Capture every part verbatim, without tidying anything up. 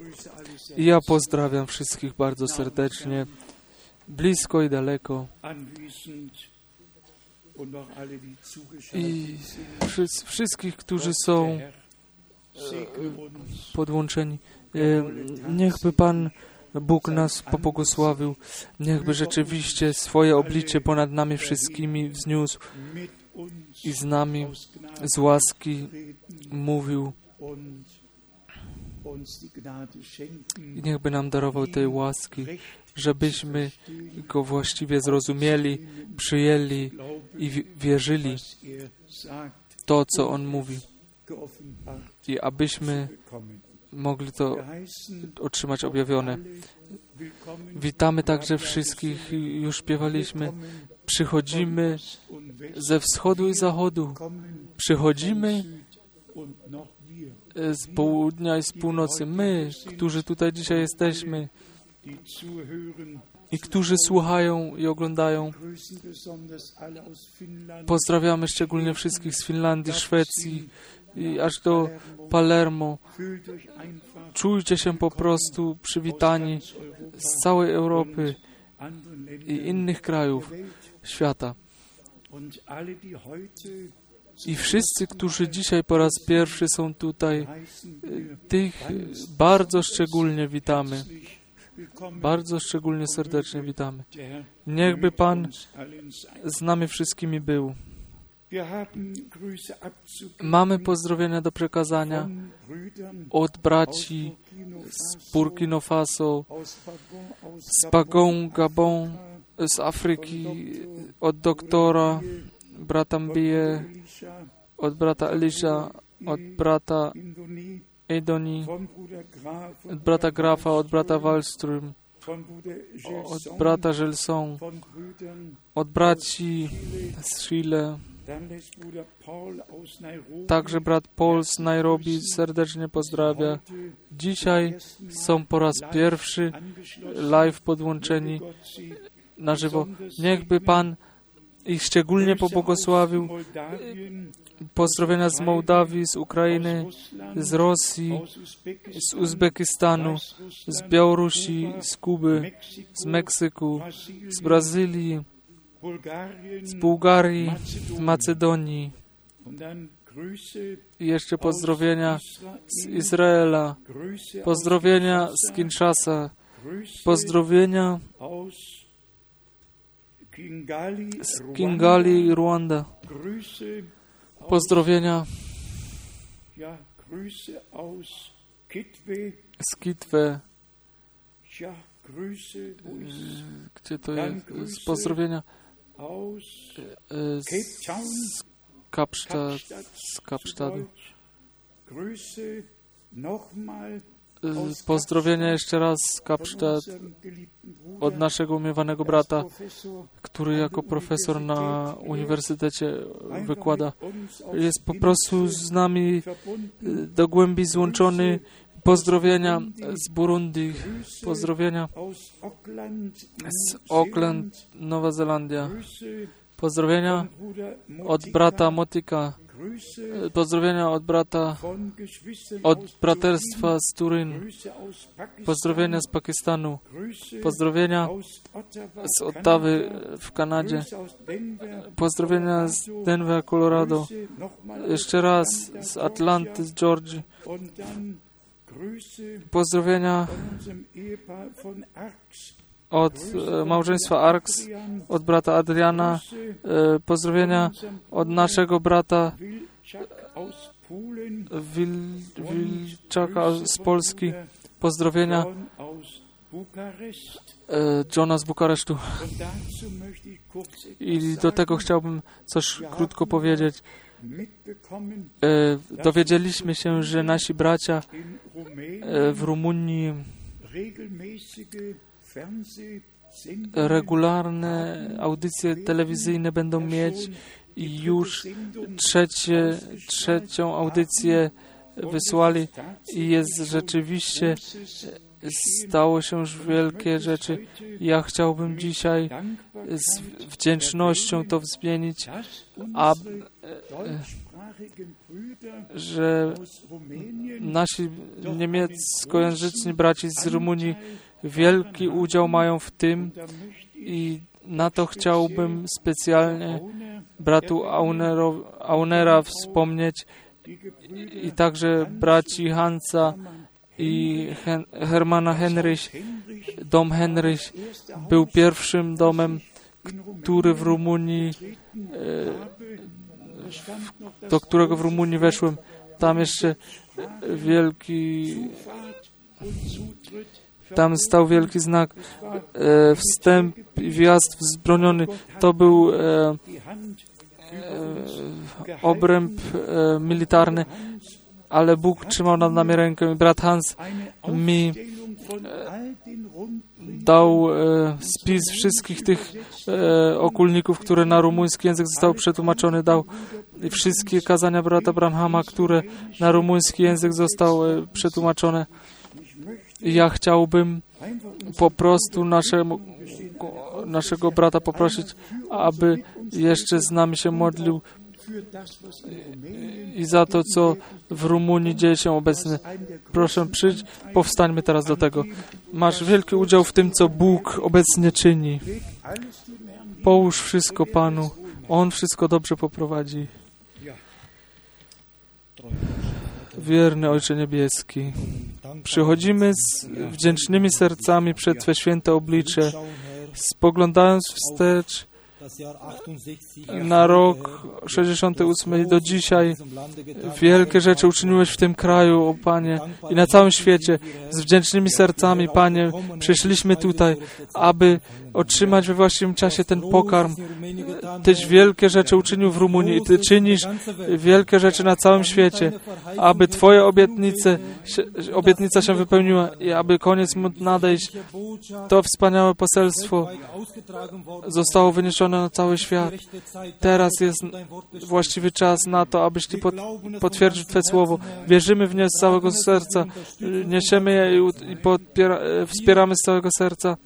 I ja pozdrawiam wszystkich bardzo serdecznie, blisko i daleko. I wszyscy, wszystkich, którzy są e, podłączeni. E, niechby Pan Bóg nas pobłogosławił, niechby rzeczywiście swoje oblicze ponad nami wszystkimi wzniósł i z nami z łaski mówił. I niechby nam darował tej łaski, żebyśmy Go właściwie zrozumieli, przyjęli i wierzyli to, co On mówi. I abyśmy mogli to otrzymać objawione. Witamy także wszystkich, już śpiewaliśmy. Przychodzimy ze wschodu i zachodu. Przychodzimy z południa i z północy. My, którzy tutaj dzisiaj jesteśmy i którzy słuchają i oglądają. Pozdrawiamy szczególnie wszystkich z Finlandii, Szwecji i aż do Palermo. Czujcie się po prostu przywitani z całej Europy i innych krajów świata. I wszyscy, którzy dzisiaj po raz pierwszy są tutaj, tych bardzo szczególnie witamy. Bardzo szczególnie serdecznie witamy. Niechby Pan z nami wszystkimi był. Mamy pozdrowienia do przekazania od braci z Burkina Faso, z Pagong, Gabon, z Afryki, od doktora, brata Mbie, od brata Elisha, od brata Edoni, od brata Grafa, od brata Wallström, od brata Gelson, od braci z Chile, także brat Paul z Nairobi serdecznie pozdrawia. Dzisiaj są po raz pierwszy live podłączeni na żywo. Niechby Pan ich szczególnie pobłogosławił. Pozdrowienia z Mołdawii, z Ukrainy, z Rosji, z Uzbekistanu, z Białorusi, z Kuby, z Meksyku, z Brazylii, z Bułgarii, z Macedonii. I jeszcze pozdrowienia z Izraela, pozdrowienia z Kinshasa, pozdrowienia z Kigali, Rwanda, pozdrowienia z Kitwe, gdzie to jest, z pozdrowienia z Kapsztad, z Kapsztadu. Pozdrowienia jeszcze raz z Kapsztad od naszego umiewanego brata, który jako profesor na uniwersytecie wykłada. Jest po prostu z nami do głębi złączony. Pozdrowienia z Burundi, pozdrowienia z Auckland, Nowa Zelandia, pozdrowienia od brata Motika, pozdrowienia od brata, od braterstwa z Turyn, pozdrowienia z Pakistanu, pozdrowienia z Ottawy w Kanadzie, pozdrowienia z Denver, Colorado, jeszcze raz z Atlanty, z Georgii, pozdrowienia od e, małżeństwa Arks, od brata Adriana, e, pozdrowienia od naszego brata Wil, Wilczaka z Polski, pozdrowienia e, Johna z Bukaresztu. I do tego chciałbym coś krótko powiedzieć. E, dowiedzieliśmy się, że nasi bracia e, w Rumunii regularne audycje telewizyjne będą mieć i już trzecie, trzecią audycję wysłali i jest rzeczywiście, stało się już wielkie rzeczy. Ja chciałbym dzisiaj z wdzięcznością to zmienić, a że nasi niemieckojęzyczni braci z Rumunii wielki udział mają w tym i na to chciałbym specjalnie bratu Aunerow, Aunera wspomnieć i także braci Hansa i Hen, Hermana Henryś. Dom Henryś był pierwszym domem, który w Rumunii, do którego w Rumunii weszłem. Tam jeszcze wielki, tam stał wielki znak, wstęp i wjazd wzbroniony. To był obręb militarny, ale Bóg trzymał nad nami rękę i brat Hans mi dał e, spis wszystkich tych e, okulników, które na rumuński język zostały przetłumaczone, dał wszystkie kazania brata Branhama, które na rumuński język zostały przetłumaczone. I ja chciałbym po prostu naszemu, naszego brata poprosić, aby jeszcze z nami się modlił i za to, co w Rumunii dzieje się obecnie. Proszę, przyjdź, powstańmy teraz do tego. Masz wielki udział w tym, co Bóg obecnie czyni. Połóż wszystko Panu. On wszystko dobrze poprowadzi. Wierny Ojcze Niebieski, przychodzimy z wdzięcznymi sercami przed Twe święte oblicze, spoglądając wstecz na rok sześćdziesiąty ósmy i do dzisiaj. Wielkie rzeczy uczyniłeś w tym kraju, o Panie, i na całym świecie. Z wdzięcznymi sercami, Panie, przyszliśmy tutaj, aby otrzymać we właściwym czasie ten pokarm. Tyś wielkie rzeczy uczynił w Rumunii i Ty czynisz wielkie rzeczy na całym świecie, aby Twoje obietnice, obietnica się wypełniła i aby koniec mógł nadejść. To wspaniałe poselstwo zostało wyniesione na cały świat. Teraz jest właściwy czas na to, abyś Ty potwierdził Twe słowo. Wierzymy w nie z całego serca. Niesiemy je i podpiera, wspieramy z całego serca.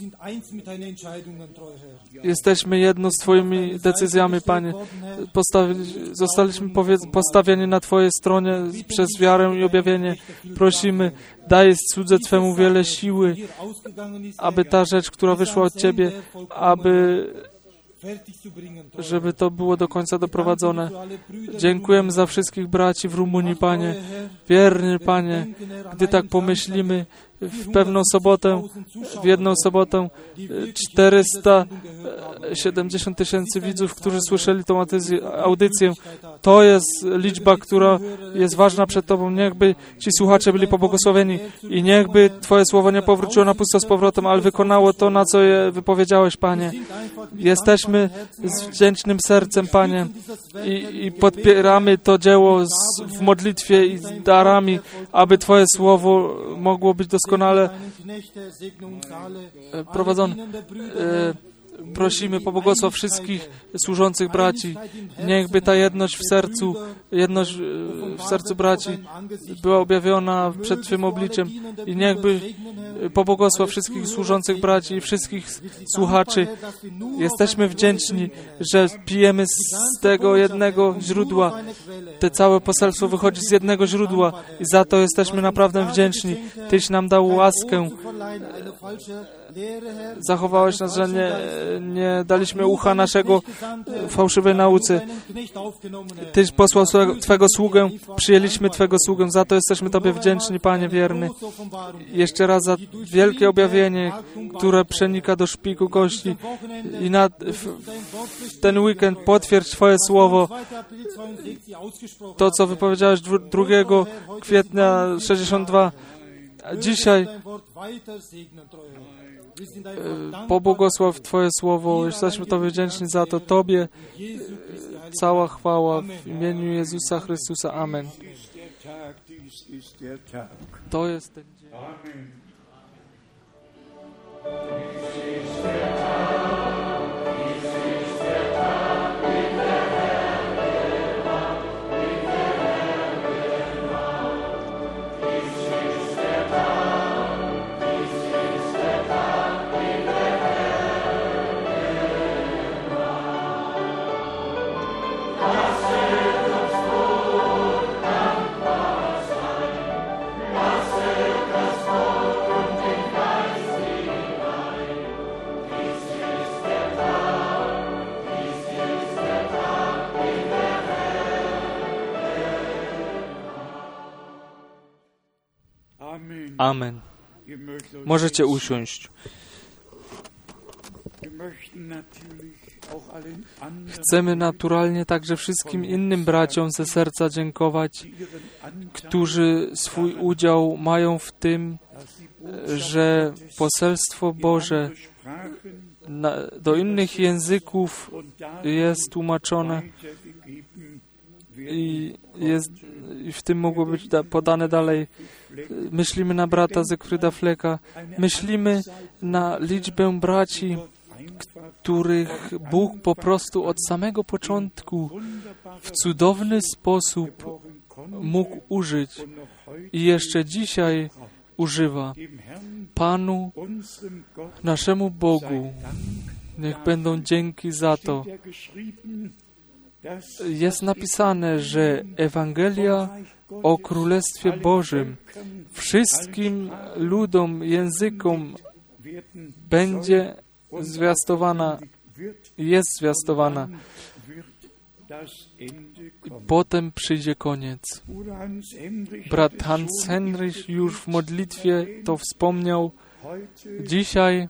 Jesteśmy jedno z Twoimi decyzjami, Panie. Postawi, zostaliśmy postawieni na Twojej stronie przez wiarę i objawienie. Prosimy, daj cudze Twemu wiele siły, aby ta rzecz, która wyszła od Ciebie, aby żeby to było do końca doprowadzone. Dziękujemy za wszystkich braci w Rumunii, Panie. Wierny Panie, gdy tak pomyślimy, w pewną sobotę, w jedną sobotę czterysta siedemdziesiąt tysięcy widzów, którzy słyszeli tą audycję. To jest liczba, która jest ważna przed Tobą. Niechby Ci słuchacze byli pobłogosławieni i niechby Twoje słowo nie powróciło na pusto z powrotem, ale wykonało to, na co je wypowiedziałeś, Panie. Jesteśmy z wdzięcznym sercem, Panie, i, i podpieramy to dzieło z, w modlitwie i z darami, aby Twoje słowo mogło być doskonale prowadzone. Prosimy, pobłogosław wszystkich służących braci. Niechby ta jedność w sercu, jedność w sercu braci była objawiona przed Twym obliczem i niechby pobłogosław wszystkich służących braci i wszystkich słuchaczy. Jesteśmy wdzięczni, że pijemy z tego jednego źródła. Te całe poselstwo wychodzi z jednego źródła i za to jesteśmy naprawdę wdzięczni. Tyś nam dał łaskę. Zachowałeś nas, że nie, nie daliśmy ucha naszego fałszywej nauce. Tyś posłał Twego sługę, przyjęliśmy Twego sługę, za to jesteśmy Tobie wdzięczni, Panie wierny. Jeszcze raz za wielkie objawienie, które przenika do szpiku kości i na w, w ten weekend potwierdź Twoje słowo. To, co wypowiedziałeś drugiego kwietnia sześćdziesiąt dwa. Dzisiaj pobłogosław Twoje słowo. Jesteśmy Tobie wdzięczni za to. Tobie cała chwała w imieniu Jezusa Chrystusa. Amen. To jest ten dzień. Das wird uns Amen. Możecie usiąść. Chcemy naturalnie także wszystkim innym braciom ze serca dziękować, którzy swój udział mają w tym, że poselstwo Boże na, do innych języków jest tłumaczone i, jest, i w tym mogło być da, podane dalej. Myślimy na brata Zygfryda Fleka, myślimy na liczbę braci, których Bóg po prostu od samego początku w cudowny sposób mógł użyć i jeszcze dzisiaj używa. Panu, naszemu Bogu, niech będą dzięki za to. Jest napisane, że Ewangelia o Królestwie Bożym wszystkim ludom, językom będzie zwiastowana, jest zwiastowana. I potem przyjdzie koniec. Brat Hans Henrich już w modlitwie to wspomniał. Dzisiaj,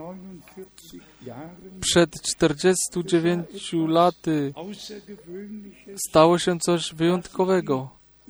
przed czterdziestu dziewięciu laty, stało się coś wyjątkowego,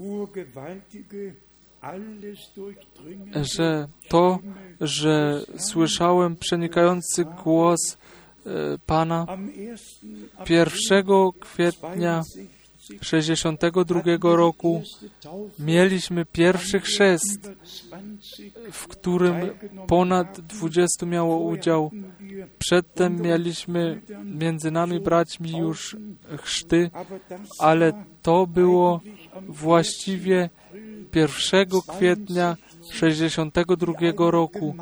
że to, że słyszałem przenikający głos Pana pierwszego kwietnia sześćdziesiątego drugiego roku mieliśmy pierwszy chrzest, w którym ponad dwudziestu miało udział. Przedtem mieliśmy między nami braćmi już chrzty, ale to było właściwie pierwszego kwietnia sześćdziesiątego drugiego roku.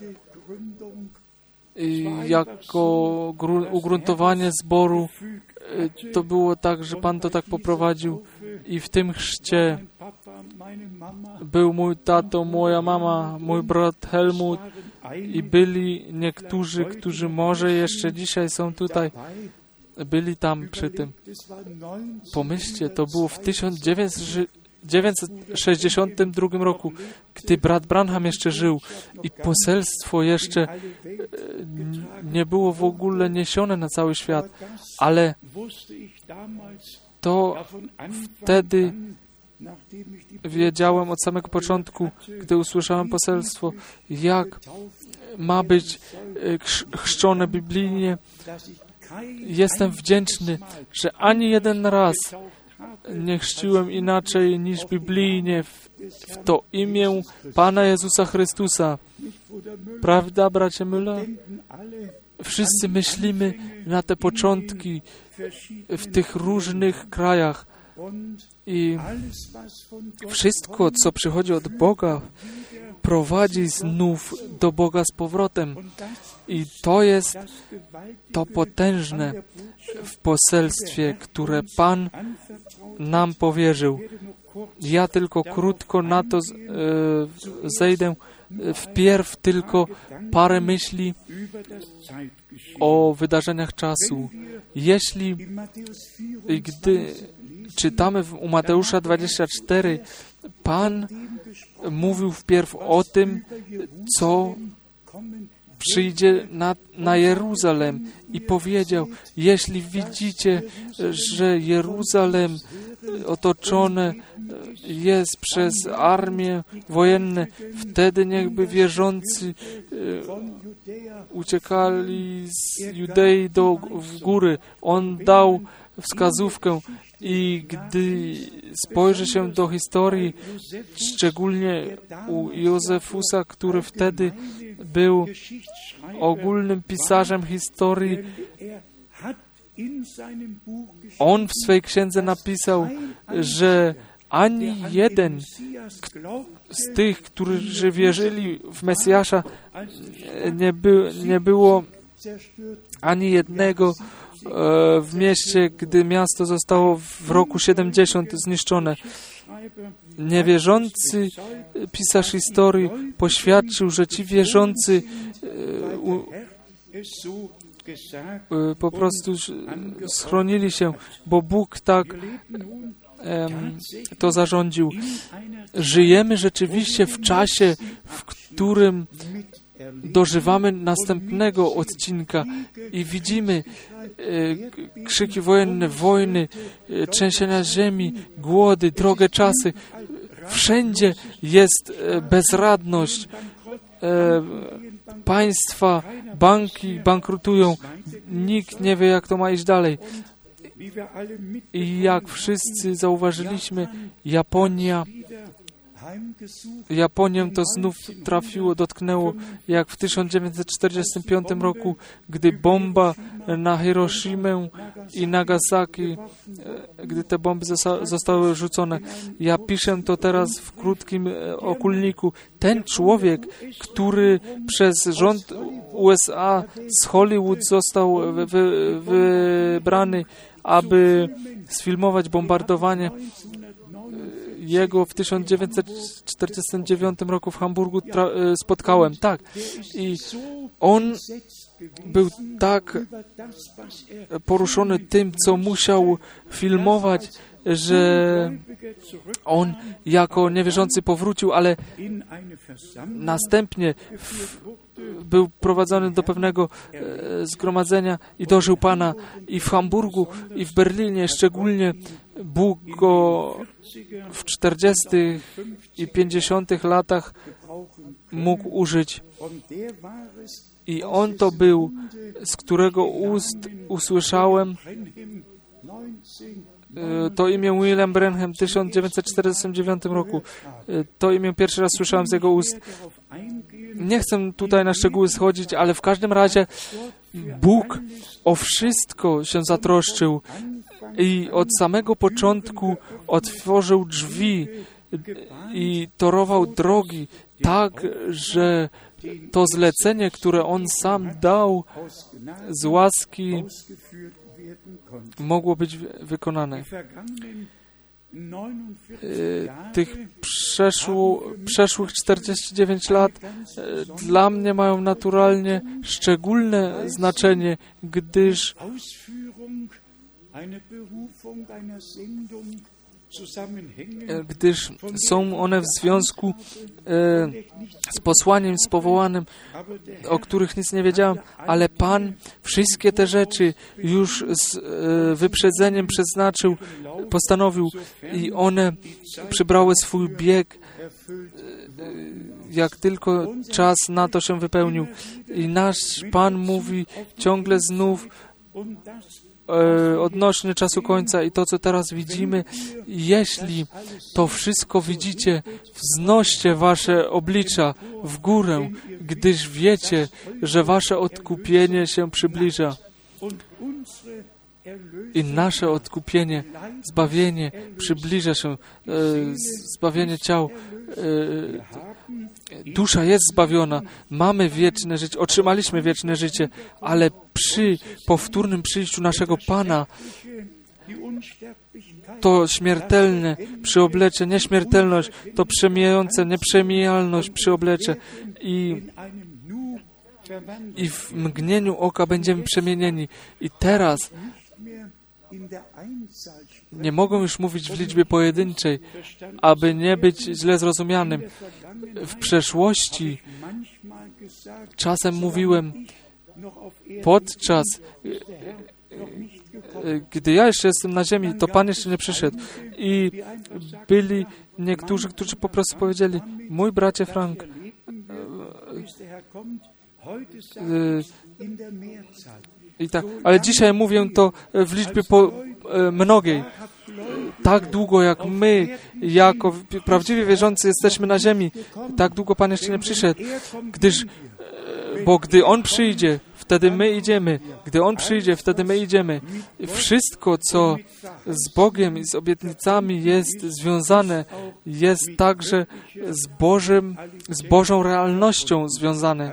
I jako ugruntowanie zboru to było tak, że Pan to tak poprowadził i w tym chrzcie był mój tato, moja mama, mój brat Helmut i byli niektórzy, którzy może jeszcze dzisiaj są tutaj, byli tam przy tym. Pomyślcie, to było w tysiąc dziewięćset sześćdziesiątym drugim roku, gdy brat Branham jeszcze żył i poselstwo jeszcze nie było w ogóle niesione na cały świat, ale to wtedy wiedziałem od samego początku, gdy usłyszałem poselstwo, jak ma być chrzczone biblijnie. Jestem wdzięczny, że ani jeden raz nie chrzciłem inaczej niż biblijnie w, w to imię Pana Jezusa Chrystusa. Prawda, bracie Müller? Wszyscy myślimy na te początki w tych różnych krajach i wszystko, co przychodzi od Boga, prowadzi znów do Boga z powrotem. I to jest to potężne w poselstwie, które Pan nam powierzył. Ja tylko krótko na to z, e, zejdę. Wpierw tylko parę myśli o wydarzeniach czasu. Jeśli gdy czytamy w, u Mateusza dwadzieścia cztery, Pan mówił wpierw o tym, co przyjdzie na, na Jeruzalem i powiedział, jeśli widzicie, że Jeruzalem otoczone jest przez armię wojenne, wtedy niechby wierzący uciekali z Judei do, w góry. On dał wskazówkę i gdy spojrzy się do historii, szczególnie u Józefusa, który wtedy był ogólnym pisarzem historii, on w swej księdze napisał, że ani jeden z tych, którzy wierzyli w Mesjasza, nie, by, nie było ani jednego w mieście, gdy miasto zostało w roku siedemdziesiątym zniszczone. Niewierzący pisarz historii poświadczył, że ci wierzący po prostu schronili się, bo Bóg tak em, to zarządził. Żyjemy rzeczywiście w czasie, w którym dożywamy następnego odcinka i widzimy e, krzyki wojenne, wojny, e, trzęsienia ziemi, głody, drogie czasy. Wszędzie jest e, bezradność. E, państwa, banki bankrutują. Nikt nie wie, jak to ma iść dalej. I jak wszyscy zauważyliśmy, Japonia Japonię to znów trafiło, dotknęło, jak w tysiąc dziewięćset czterdziestym piątym roku, gdy bomba na Hiroshimę i Nagasaki, gdy te bomby zostały rzucone. Ja piszę to teraz w krótkim okulniku. Ten człowiek, który przez rząd U S A z Hollywood został wy, wy, wybrany, aby sfilmować bombardowanie, jego w tysiąc dziewięćset czterdziestym dziewiątym roku w Hamburgu tra- spotkałem. Tak. I on był tak poruszony tym, co musiał filmować, że on jako niewierzący powrócił, ale następnie w, był prowadzony do pewnego e, zgromadzenia i dożył Pana i w Hamburgu, i w Berlinie szczególnie. Bóg go w czterdziestych i pięćdziesiątych latach mógł użyć. I on to był, z którego ust usłyszałem to imię William Branham w tysiąc dziewięćset czterdziestym dziewiątym roku. To imię pierwszy raz słyszałem z jego ust. Nie chcę tutaj na szczegóły schodzić, ale w każdym razie Bóg o wszystko się zatroszczył i od samego początku otworzył drzwi i torował drogi tak, że to zlecenie, które On sam dał z łaski, mogło być wykonane. Tych przeszło, przeszłych czterdzieści dziewięć lat dla mnie mają naturalnie szczególne znaczenie, gdyż gdyż są one w związku e, z posłaniem, z powołanym, o których nic nie wiedziałem, ale Pan wszystkie te rzeczy już z e, wyprzedzeniem przeznaczył, postanowił i one przybrały swój bieg, e, jak tylko czas na to się wypełnił. I nasz Pan mówi ciągle znów odnośnie czasu końca i to, co teraz widzimy, jeśli to wszystko widzicie, wznoście wasze oblicza w górę, gdyż wiecie, że wasze odkupienie się przybliża. I nasze odkupienie, zbawienie przybliża się, e, zbawienie ciał. E, dusza jest zbawiona, mamy wieczne życie, otrzymaliśmy wieczne życie, ale przy powtórnym przyjściu naszego Pana to śmiertelne przyoblecze, nieśmiertelność, to przemijające, nieprzemijalność przyoblecze i i w mgnieniu oka będziemy przemienieni. I teraz nie mogę już mówić w liczbie pojedynczej, aby nie być źle zrozumianym. W przeszłości czasem mówiłem, podczas gdy ja jeszcze jestem na ziemi, to Pan jeszcze nie przyszedł. I byli niektórzy, którzy po prostu powiedzieli, mój bracie Frank, I tak, ale dzisiaj mówię to w liczbie po, e, mnogiej. Tak długo jak my, jako prawdziwie wierzący jesteśmy na ziemi, tak długo Pan jeszcze nie przyszedł. Gdyż, e, bo gdy On przyjdzie, wtedy my idziemy. Gdy On przyjdzie, wtedy my idziemy. Wszystko, co z Bogiem i z obietnicami jest związane, jest także z Bożym, z Bożą realnością związane.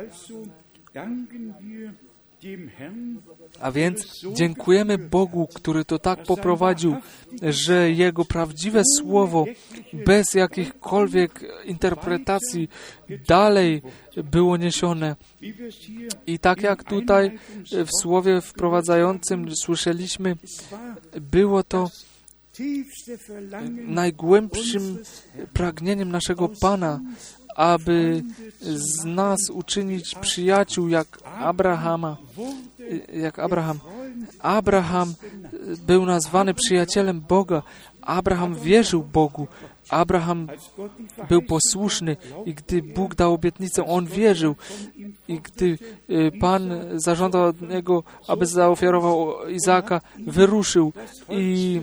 A więc dziękujemy Bogu, który to tak poprowadził, że Jego prawdziwe Słowo bez jakichkolwiek interpretacji dalej było niesione. I tak jak tutaj w Słowie wprowadzającym słyszeliśmy, było to najgłębszym pragnieniem naszego Pana, aby z nas uczynić przyjaciół jak Abrahama, jak Abraham. Abraham był nazwany przyjacielem Boga. Abraham wierzył Bogu. Abraham był posłuszny i gdy Bóg dał obietnicę, on wierzył. I gdy Pan zażądał od niego, aby zaofiarował Izaaka, wyruszył i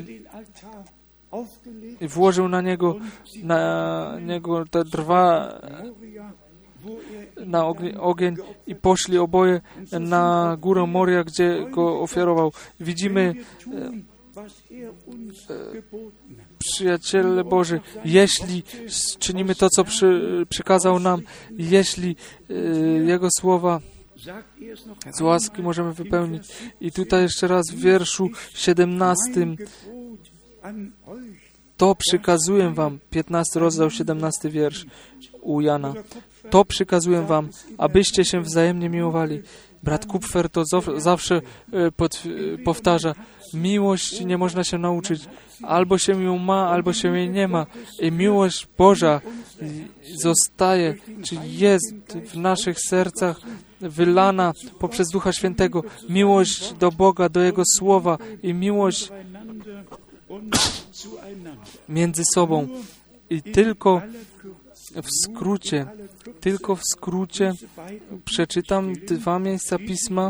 włożył na niego, na niego te drwa na ogień i poszli oboje na górę Moria, gdzie go ofiarował. Widzimy, przyjaciele Boży, jeśli czynimy to, co przy, przykazał nam, jeśli e, Jego słowa z łaski możemy wypełnić. I tutaj jeszcze raz w wierszu siedemnastym. To przykazuję wam, piętnasty rozdział, siedemnasty wiersz u Jana. To przykazuję wam, abyście się wzajemnie miłowali. Brat Kupfer to zawsze pod, powtarza. Miłość nie można się nauczyć. Albo się ją ma, albo się jej nie ma. I miłość Boża zostaje, czy jest w naszych sercach wylana poprzez Ducha Świętego. Miłość do Boga, do Jego Słowa i miłość między sobą. I tylko w skrócie, tylko w skrócie przeczytam dwa miejsca Pisma,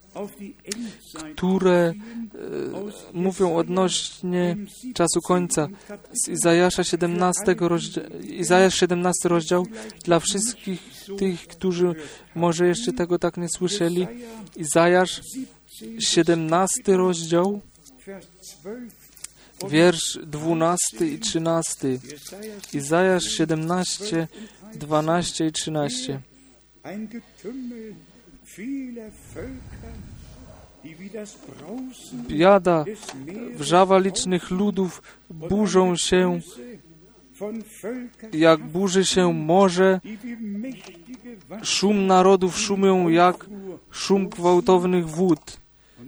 które e, mówią odnośnie czasu końca. Z Izajasza siedemnastego rozdział, Izajasz siedemnasty rozdział, dla wszystkich tych, którzy może jeszcze tego tak nie słyszeli. Izajasz siedemnasty rozdział, wiersz dwunasty i trzynasty. Izajasz siedemnaście, dwanaście i trzynaście. Biada, wrzawa licznych ludów burzą się, jak burzy się morze, szum narodów szumią jak szum gwałtownych wód.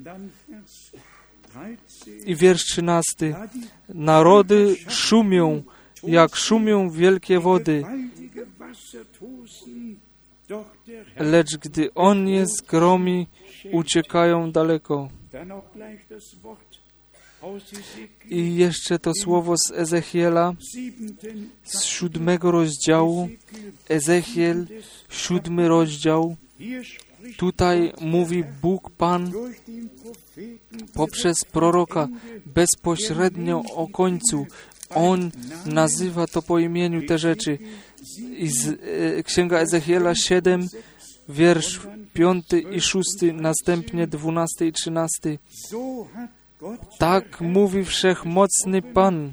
I wiersz trzynasty. Narody szumią, jak szumią wielkie wody, lecz gdy On je zgromi, uciekają daleko. I jeszcze to słowo z Ezechiela, z siódmego rozdziału. Ezechiel, siódmy rozdział. Tutaj mówi Bóg Pan poprzez proroka bezpośrednio o końcu. On nazywa to po imieniu te rzeczy. I z, e, Księga Ezechiela siedem, wiersz piąty i szósty, następnie dwunasty i trzynasty. Tak mówi Wszechmocny Pan.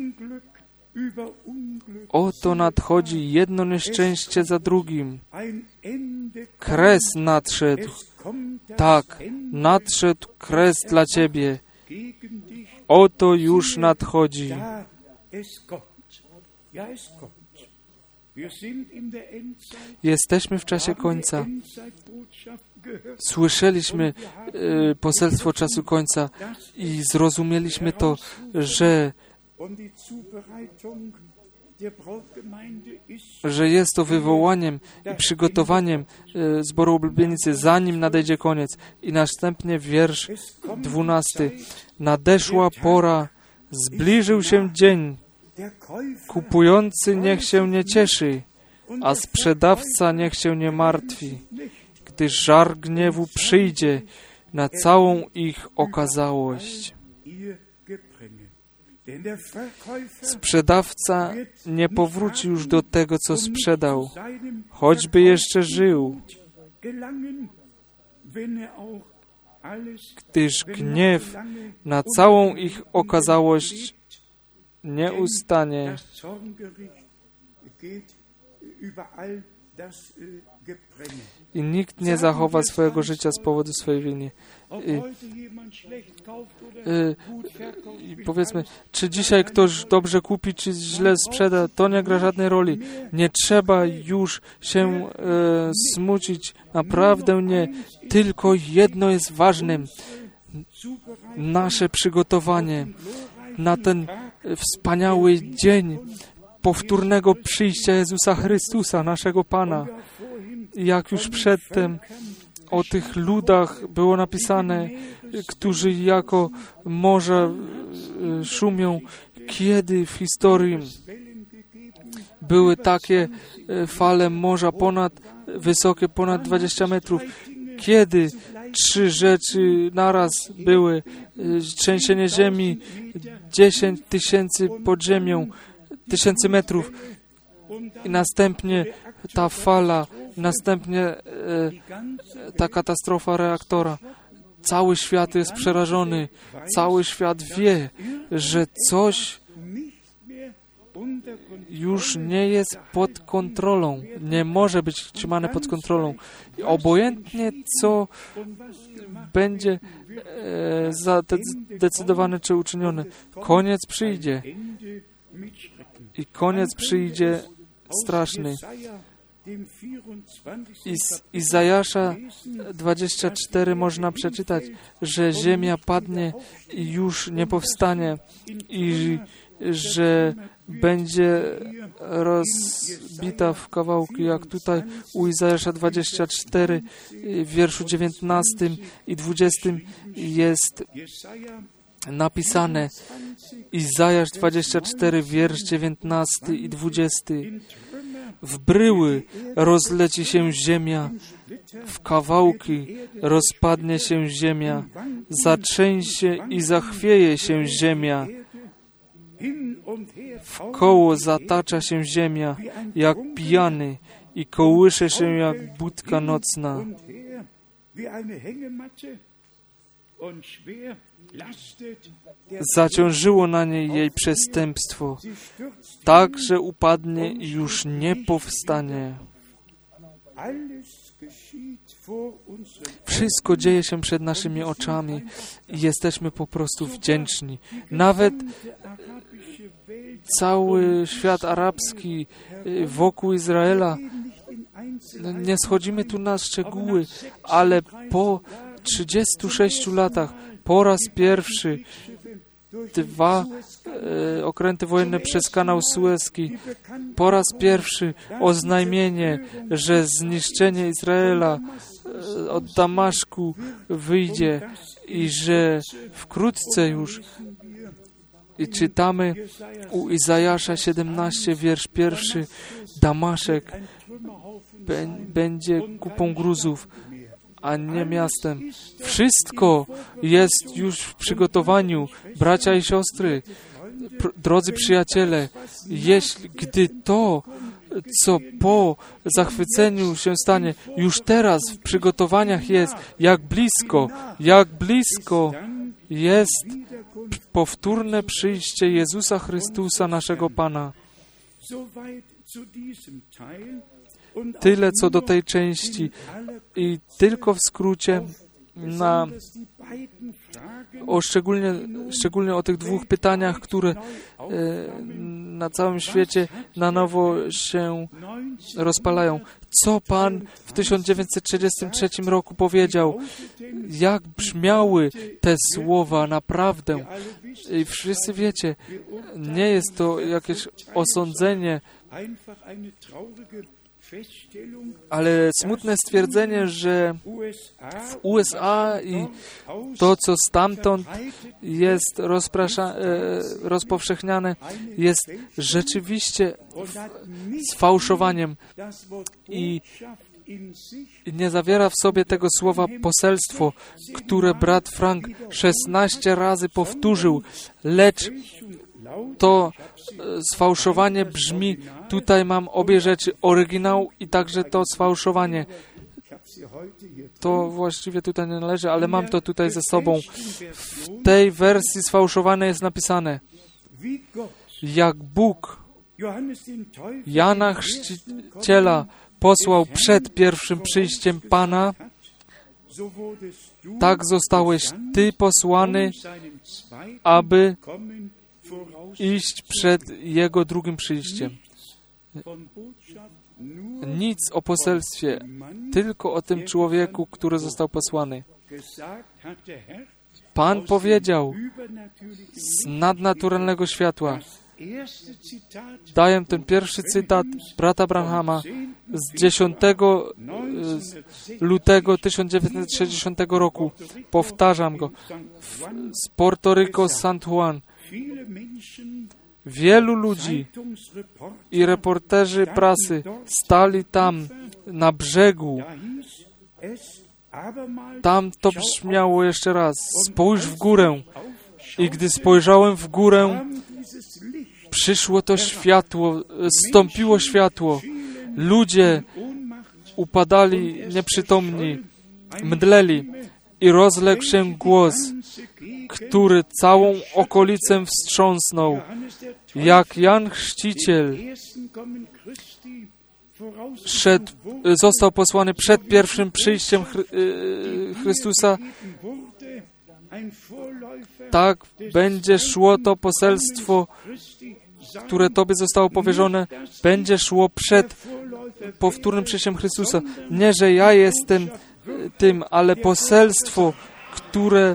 Oto nadchodzi jedno nieszczęście za drugim. Kres nadszedł. Tak, nadszedł kres dla Ciebie. Oto już nadchodzi. Jesteśmy w czasie końca. Słyszeliśmy y, poselstwo czasu końca i zrozumieliśmy to, że że jest to wywołaniem i przygotowaniem y, zboru oblubienicy, zanim nadejdzie koniec. I następnie wiersz dwunasty. Nadeszła pora, zbliżył się dzień. Kupujący niech się nie cieszy, a sprzedawca niech się nie martwi, gdyż żar gniewu przyjdzie na całą ich okazałość. Sprzedawca nie powróci już do tego, co sprzedał, choćby jeszcze żył, gdyż gniew na całą ich okazałość nie ustanie. I nikt nie zachowa swojego życia z powodu swojej winy. I, i, i powiedzmy, czy dzisiaj ktoś dobrze kupi, czy źle sprzeda, to nie gra żadnej roli. Nie trzeba już się e, smucić. Naprawdę nie. Tylko jedno jest ważnym. Nasze przygotowanie. na ten wspaniały dzień powtórnego przyjścia Jezusa Chrystusa, naszego Pana. Jak już przedtem o tych ludach było napisane, którzy jako morze szumią, kiedy w historii były takie fale morza ponad, wysokie ponad dwadzieścia metrów, kiedy trzy rzeczy naraz były, trzęsienie ziemi, dziesięć tysięcy pod ziemią, tysięcy metrów i następnie ta fala, następnie e, ta katastrofa reaktora. Cały świat jest przerażony, cały świat wie, że coś już nie jest pod kontrolą, nie może być trzymane pod kontrolą. I obojętnie co będzie e, zadecydowane czy uczynione, koniec przyjdzie. I koniec przyjdzie straszny. I z Izajasza dwadzieścia cztery można przeczytać, że ziemia padnie i już nie powstanie i że będzie rozbita w kawałki, jak tutaj u Izajasza dwadzieścia cztery w wierszu dziewiętnastym i dwudziestym jest napisane. Izajasz dwadzieścia cztery, wiersz dziewiętnasty i dwudziesty. W bryły rozleci się ziemia, w kawałki rozpadnie się ziemia, zatrzęsie i zachwieje się ziemia. Wkoło zatacza się ziemia jak pijany i kołysze się jak budka nocna. Zaciążyło na niej jej przestępstwo, tak, że upadnie i już nie powstanie. Wszystko dzieje się przed naszymi oczami i jesteśmy po prostu wdzięczni. Nawet cały świat arabski wokół Izraela, nie schodzimy tu na szczegóły, ale po trzydziestu sześciu latach po raz pierwszy dwa e, okręty wojenne przez kanał Suezki, po raz pierwszy oznajmienie, że zniszczenie Izraela e, od Damaszku wyjdzie i że wkrótce już i czytamy u Izajasza siedemnaście, wiersz pierwszy, Damaszek b- będzie kupą gruzów, a nie miastem. Wszystko jest już w przygotowaniu, bracia i siostry, pr- drodzy przyjaciele. Jeśli, gdy to, co po zachwyceniu się stanie, już teraz w przygotowaniach jest, jak blisko, jak blisko jest powtórne przyjście Jezusa Chrystusa, naszego Pana. Tyle co do tej części i tylko w skrócie na, o szczególnie, szczególnie o tych dwóch pytaniach, które e, na całym świecie na nowo się rozpalają. Co Pan w tysiąc dziewięćset trzydziestym trzecim roku powiedział? Jak brzmiały te słowa naprawdę? I wszyscy wiecie, nie jest to jakieś osądzenie, ale smutne stwierdzenie, że w U S A i to, co stamtąd jest rozprasza, e, rozpowszechniane, jest rzeczywiście sfałszowaniem i nie zawiera w sobie tego słowa poselstwo, które brat Frank szesnaście razy powtórzył, lecz to sfałszowanie brzmi, tutaj mam obie rzeczy, oryginał i także to sfałszowanie. To właściwie tutaj nie należy, ale mam to tutaj ze sobą. W tej wersji sfałszowane jest napisane, jak Bóg Jana Chrzciciela posłał przed pierwszym przyjściem Pana, tak zostałeś Ty posłany, aby iść przed Jego drugim przyjściem. Nic o poselstwie, tylko o tym człowieku, który został posłany. Pan powiedział z nadnaturalnego światła. Daję ten pierwszy cytat brata Branhama z dziesiątego lutego tysiąc dziewięćset sześćdziesiątego roku. Powtarzam go. Z Puerto Rico, San Juan. Wielu ludzi i reporterzy prasy stali tam na brzegu. Tam to brzmiało jeszcze raz. Spójrz w górę. I gdy spojrzałem w górę, przyszło to światło, zstąpiło światło. Ludzie upadali nieprzytomni, mdleli i rozległ się głos, który całą okolicę wstrząsnął. Jak Jan Chrzciciel szedł, został posłany przed pierwszym przyjściem Chry, Chrystusa, tak będzie szło to poselstwo, które Tobie zostało powierzone, będzie szło przed powtórnym przyjściem Chrystusa. Nie, że ja jestem tym, ale poselstwo, które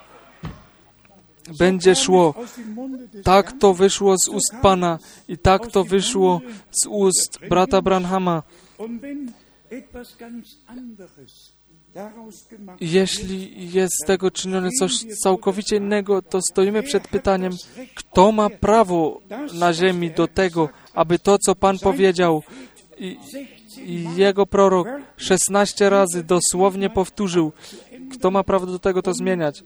będzie szło. Tak to wyszło z ust Pana i tak to wyszło z ust brata Branhama. Jeśli jest z tego czynione coś całkowicie innego, to stoimy przed pytaniem, kto ma prawo na ziemi do tego, aby to, co Pan powiedział i, i Jego prorok szesnaście razy dosłownie powtórzył, kto ma prawo do tego to zmieniać.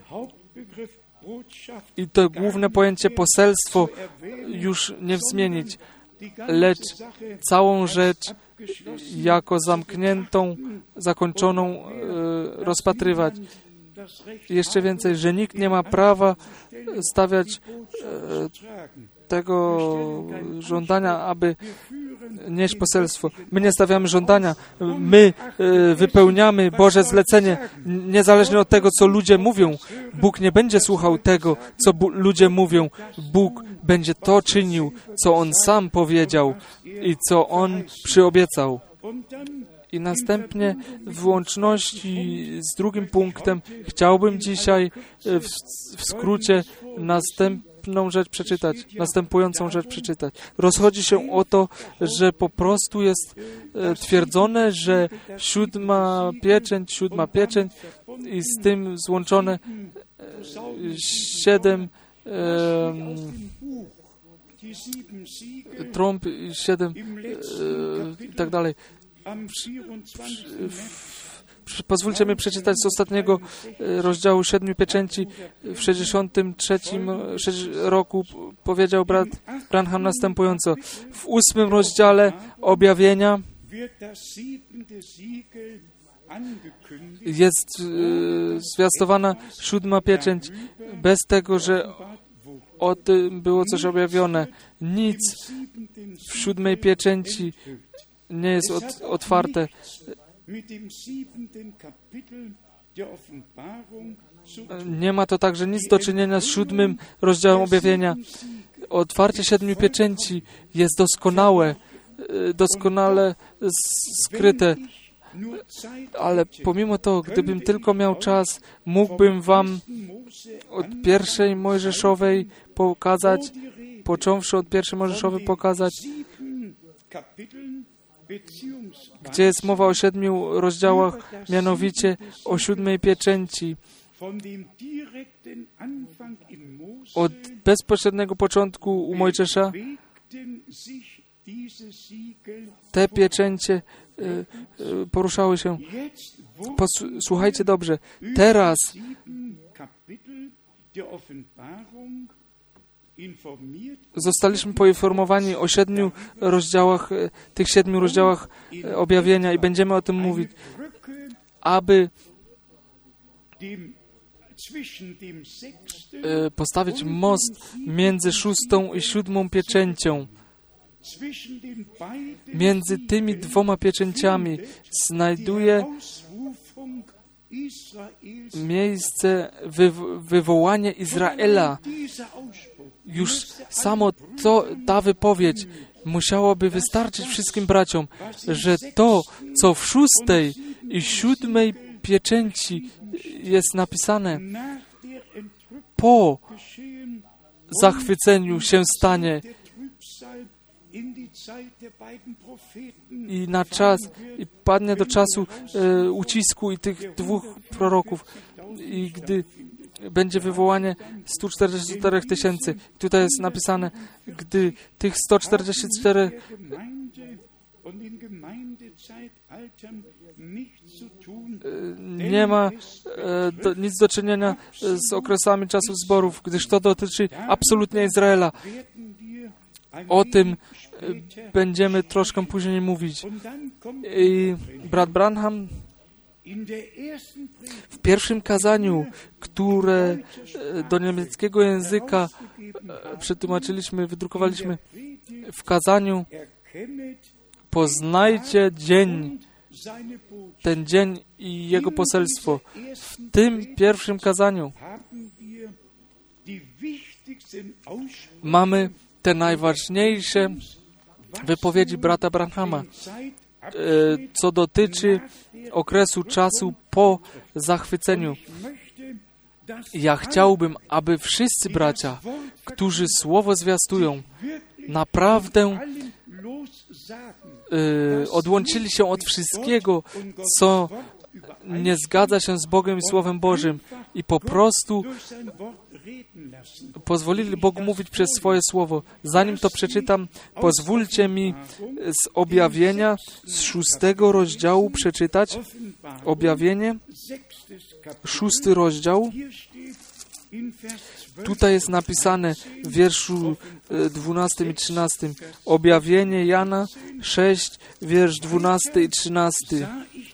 I to główne pojęcie poselstwo już nie zmienić, lecz całą rzecz jako zamkniętą, zakończoną e, rozpatrywać. Jeszcze więcej, że nikt nie ma prawa stawiać e, tego żądania, aby nieść poselstwo. My nie stawiamy żądania, my e, wypełniamy Boże zlecenie, niezależnie od tego, co ludzie mówią. Bóg nie będzie słuchał tego, co bu- ludzie mówią. Bóg będzie to czynił, co On sam powiedział i co On przyobiecał. I następnie w łączności z drugim punktem chciałbym dzisiaj w, w skrócie następną rzecz przeczytać, następującą rzecz przeczytać. Rozchodzi się o to, że po prostu jest e, twierdzone, że siódma pieczęć, siódma pieczęć i z tym złączone e, siedem e, trąb, siedem e, i tak dalej. Pozwólcie mi przeczytać z ostatniego rozdziału Siedmiu Pieczęci. W sześćdziesiątym trzecim roku powiedział brat Branham następująco. W ósmym rozdziale objawienia jest e, zwiastowana siódma pieczęć bez tego, że o tym było coś objawione. Nic w siódmej pieczęci nie jest ot, otwarte. Nie ma to także nic do czynienia z siódmym rozdziałem objawienia. Otwarcie siedmiu pieczęci jest doskonałe, doskonale skryte. Ale pomimo to, gdybym tylko miał czas, mógłbym wam od pierwszej Mojżeszowej pokazać, począwszy od pierwszej Mojżeszowej pokazać, gdzie jest mowa o siedmiu rozdziałach, mianowicie o siódmej pieczęci. Od bezpośredniego początku u Mojżesza te pieczęcie y, y, poruszały się. Posłuchajcie dobrze. Teraz zostaliśmy poinformowani o siedmiu rozdziałach, tych siedmiu rozdziałach objawienia i będziemy o tym mówić, aby postawić most między szóstą i siódmą pieczęcią. Między tymi dwoma pieczęciami znajduje miejsce wywo- wywołanie Izraela. Już samo to, ta wypowiedź musiałoby wystarczyć wszystkim braciom, że to, co w szóstej i siódmej pieczęci jest napisane, po zachwyceniu się stanie i na czas, i padnie do czasu e, ucisku i tych dwóch proroków, i gdy będzie wywołanie stu czterdziestu czterech tysięcy. Tutaj jest napisane, gdy tych sto czterdzieści cztery nie ma e, do, nic do czynienia z okresami czasów zborów, gdyż to dotyczy absolutnie Izraela. O tym e, będziemy troszkę później mówić. I brat Branham w pierwszym kazaniu, które do niemieckiego języka przetłumaczyliśmy, wydrukowaliśmy, w kazaniu poznajcie dzień, ten dzień i jego poselstwo. W tym pierwszym kazaniu mamy te najważniejsze wypowiedzi brata Branhama, co dotyczy okresu czasu po zachwyceniu. Ja chciałbym, aby wszyscy bracia, którzy słowo zwiastują, naprawdę y, odłączyli się od wszystkiego, co nie zgadza się z Bogiem i Słowem Bożym i po prostu pozwolili Bogu mówić przez swoje słowo. Zanim to przeczytam, pozwólcie mi z objawienia z szóstego rozdziału przeczytać. Objawienie, szósty rozdział. Tutaj jest napisane w wierszu dwunastym i trzynastym. Objawienie Jana sześć, wiersz dwunasty i trzynasty.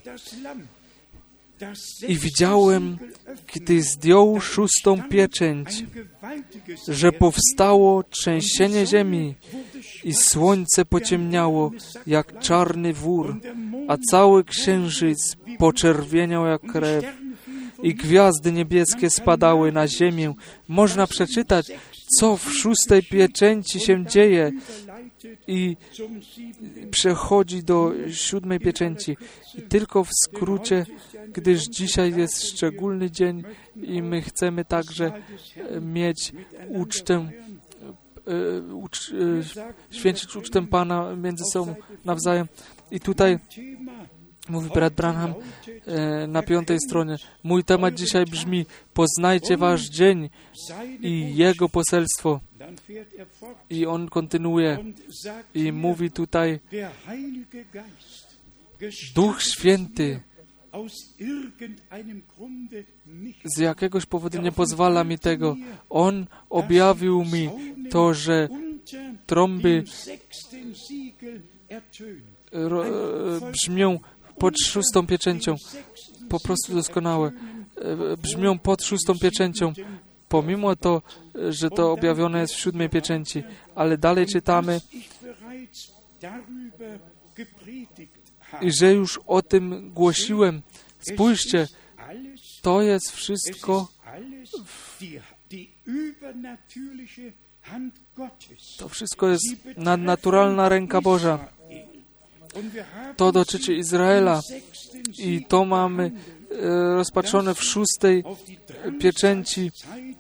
I widziałem, gdy zdjął szóstą pieczęć, że powstało trzęsienie ziemi i słońce pociemniało jak czarny wór, a cały księżyc poczerwieniał jak krew i gwiazdy niebieskie spadały na ziemię. Można przeczytać, co w szóstej pieczęci się dzieje i przechodzi do siódmej pieczęci. I tylko w skrócie, gdyż dzisiaj jest szczególny dzień i my chcemy także mieć ucztę, ucz, święcić ucztę Pana między sobą nawzajem. I tutaj mówi brat Branham na piątej stronie. Mój temat dzisiaj brzmi: poznajcie wasz dzień i jego poselstwo. I on kontynuuje i mówi tutaj: Duch Święty z jakiegoś powodu nie pozwala mi tego. On objawił mi to, że trąby ro, brzmią pod szóstą pieczęcią. Po prostu doskonałe. Brzmią pod szóstą pieczęcią. Pomimo to, że to objawione jest w siódmej pieczęci. Ale dalej czytamy, i że już o tym głosiłem. Spójrzcie, to jest wszystko to wszystko jest nadnaturalna ręka Boża. To dotyczy Izraela i to mamy e, rozpatrzone w szóstej pieczęci.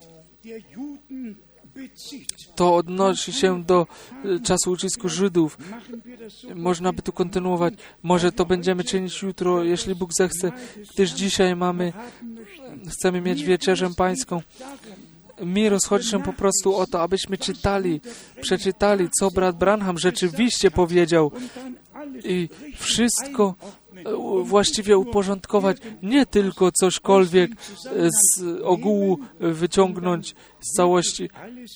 To odnosi się do czasu ucisku Żydów. Można by tu kontynuować. Może to będziemy czynić jutro, jeśli Bóg zechce, gdyż dzisiaj mamy, chcemy mieć wieczerzę pańską. Mi rozchodzi się po prostu o to, abyśmy czytali, przeczytali, co brat Branham rzeczywiście powiedział i wszystko właściwie uporządkować, nie tylko cośkolwiek z ogółu wyciągnąć z całości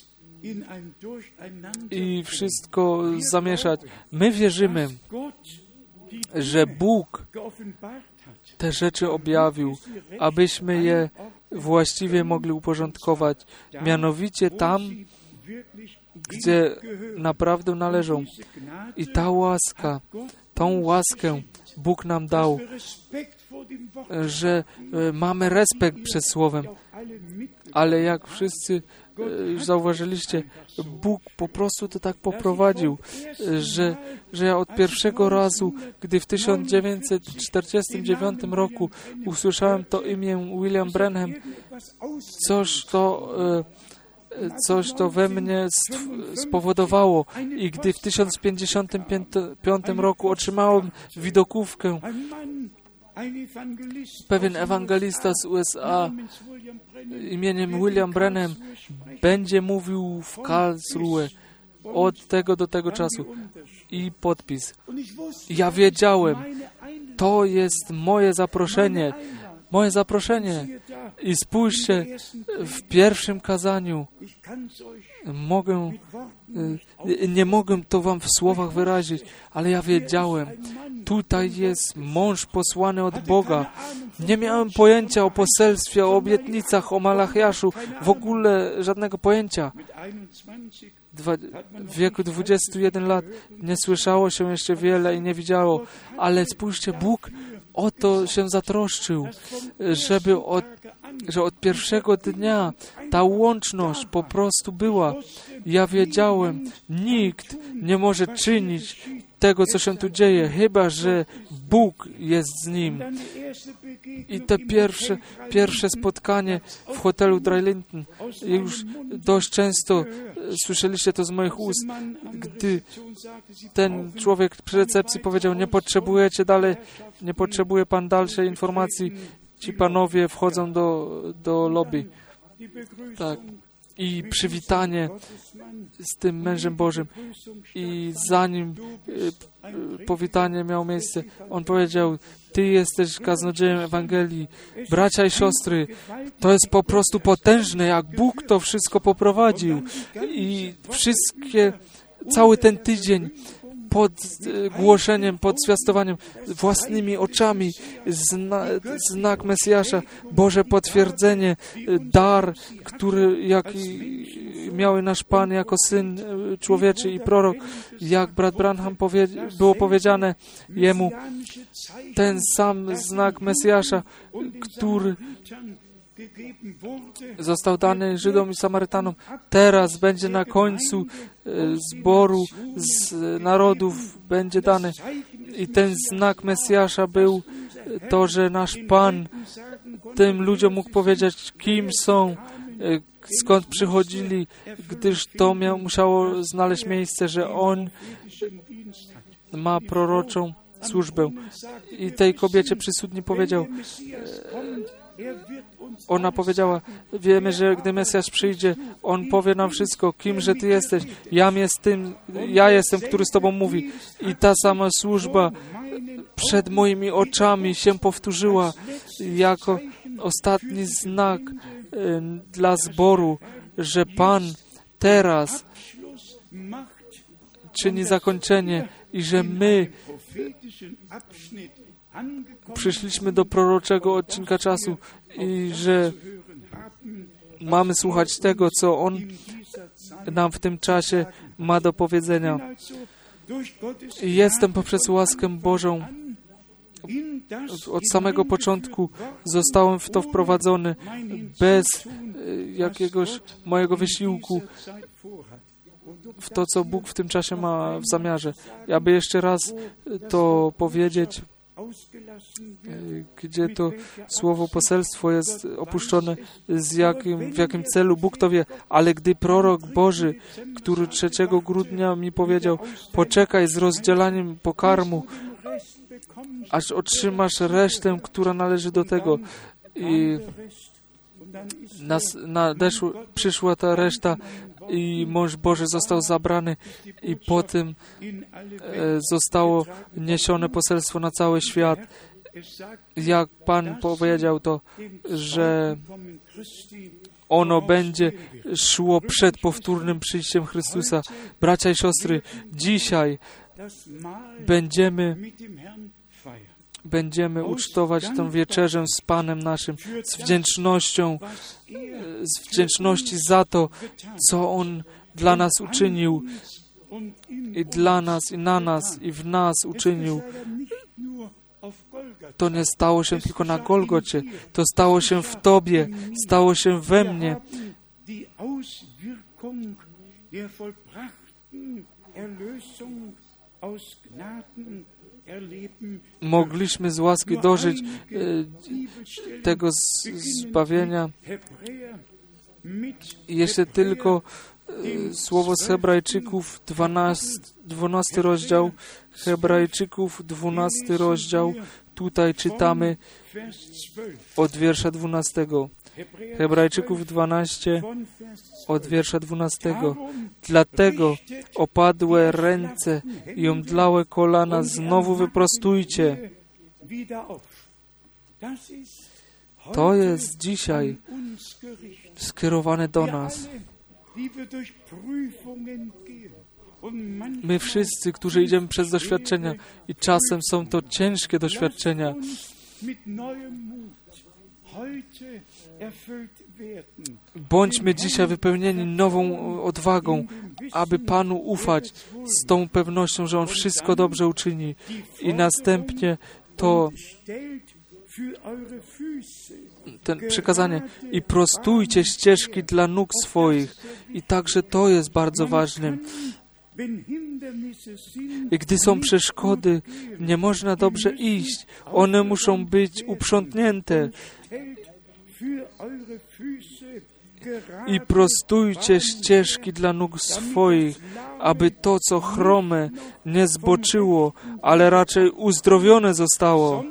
i wszystko zamieszać. My wierzymy, że Bóg te rzeczy objawił, abyśmy je właściwie mogli uporządkować, mianowicie tam, gdzie naprawdę należą. I ta łaska, tą łaskę Bóg nam dał, że mamy respekt przed Słowem. Ale jak wszyscy już zauważyliście, Bóg po prostu to tak poprowadził, że, że ja od pierwszego razu, gdy w tysiąc dziewięćset czterdziestym dziewiątym roku usłyszałem to imię William Branham, coś to, coś to we mnie spowodowało. I gdy w tysiąc pięćdziesiątym piątym roku otrzymałem widokówkę, pewien ewangelista z U S A imieniem William Branham będzie mówił w Karlsruhe od tego do tego czasu i podpis. Ja wiedziałem, to jest moje zaproszenie, moje zaproszenie. I spójrzcie, w pierwszym kazaniu mogę, nie mogę to wam w słowach wyrazić, ale ja wiedziałem, tutaj jest mąż posłany od Boga. Nie miałem pojęcia o poselstwie, o obietnicach, o Malachiaszu, w ogóle żadnego pojęcia. Dwa, w wieku dwudziestu jeden lat nie słyszało się jeszcze wiele i nie widziało, ale spójrzcie, Bóg o to się zatroszczył, żeby od, że od pierwszego dnia ta łączność po prostu była. Ja wiedziałem, nikt nie może czynić tego, co się tu dzieje, chyba że Bóg jest z nim. I to pierwsze, pierwsze spotkanie w hotelu Dreilinton, już dość często słyszeliście to z moich ust, gdy ten człowiek przy recepcji powiedział, nie potrzebujecie dalej, nie potrzebuje pan dalszej informacji, ci panowie wchodzą do, do lobby. Tak. I przywitanie z tym mężem Bożym. I zanim y, powitanie miało miejsce, on powiedział, ty jesteś kaznodziejem Ewangelii. Bracia i siostry, to jest po prostu potężne, jak Bóg to wszystko poprowadził. I wszystkie, cały ten tydzień pod głoszeniem, pod zwiastowaniem, własnymi oczami, zna, znak Mesjasza, Boże potwierdzenie, dar, który, jaki miał nasz Pan jako Syn Człowieczy i prorok, jak brat Branham powie, było powiedziane jemu, ten sam znak Mesjasza, który został dany Żydom i Samarytanom, teraz będzie na końcu zboru z narodów, będzie dany. I ten znak Mesjasza był to, że nasz Pan tym ludziom mógł powiedzieć, kim są, skąd przychodzili, gdyż to miał, musiało znaleźć miejsce, że On ma proroczą służbę. I tej kobiecie przy studni powiedział, ona powiedziała, wiemy, że gdy Mesjasz przyjdzie, On powie nam wszystko, kimże Ty jesteś. Ja jestem, ja jestem, który z Tobą mówi. I ta sama służba przed moimi oczami się powtórzyła jako ostatni znak dla zboru, że Pan teraz czyni zakończenie i że my przyszliśmy do proroczego odcinka czasu i że mamy słuchać tego, co On nam w tym czasie ma do powiedzenia. I jestem poprzez łaskę Bożą. Od samego początku zostałem w to wprowadzony bez jakiegoś mojego wysiłku w to, co Bóg w tym czasie ma w zamiarze. Aby jeszcze raz to powiedzieć, gdzie to słowo poselstwo jest opuszczone, z jakim, w jakim celu Bóg to wie. Ale gdy prorok Boży, który trzeciego grudnia mi powiedział, poczekaj z rozdzielaniem pokarmu, aż otrzymasz resztę, która należy do tego. I nas, nadeszła, przyszła ta reszta i mąż Boży został zabrany i potem e, zostało niesione poselstwo na cały świat. Jak Pan powiedział to, że ono będzie szło przed powtórnym przyjściem Chrystusa. Bracia i siostry, dzisiaj będziemy Będziemy ucztować tę wieczerzę z Panem naszym z wdzięcznością, z wdzięczności za to, co On dla nas uczynił i dla nas, i na nas, i w nas uczynił. to nie stało się tylko na Golgocie, to stało się w Tobie, stało się we mnie. Mogliśmy z łaski dożyć e, tego z, zbawienia. I jeszcze tylko e, słowo z Hebrajczyków, dwunasty rozdział, Hebrajczyków, dwunasty rozdział, tutaj czytamy od wiersza dwunastego. Hebrajczyków dwanaście, od wiersza dwunastego. Dlatego opadłe ręce i omdlałe kolana znowu wyprostujcie. To jest dzisiaj skierowane do nas. My wszyscy, którzy idziemy przez doświadczenia i czasem są to ciężkie doświadczenia, bądźmy dzisiaj wypełnieni nową odwagą, aby Panu ufać z tą pewnością, że On wszystko dobrze uczyni. I następnie to ten przykazanie i prostujcie ścieżki dla nóg swoich. I także to jest bardzo ważne. I gdy są przeszkody, nie można dobrze iść. One muszą być uprzątnięte. I prostujcie ścieżki dla nóg swoich, aby to, co chrome, nie zboczyło, ale raczej uzdrowione zostało.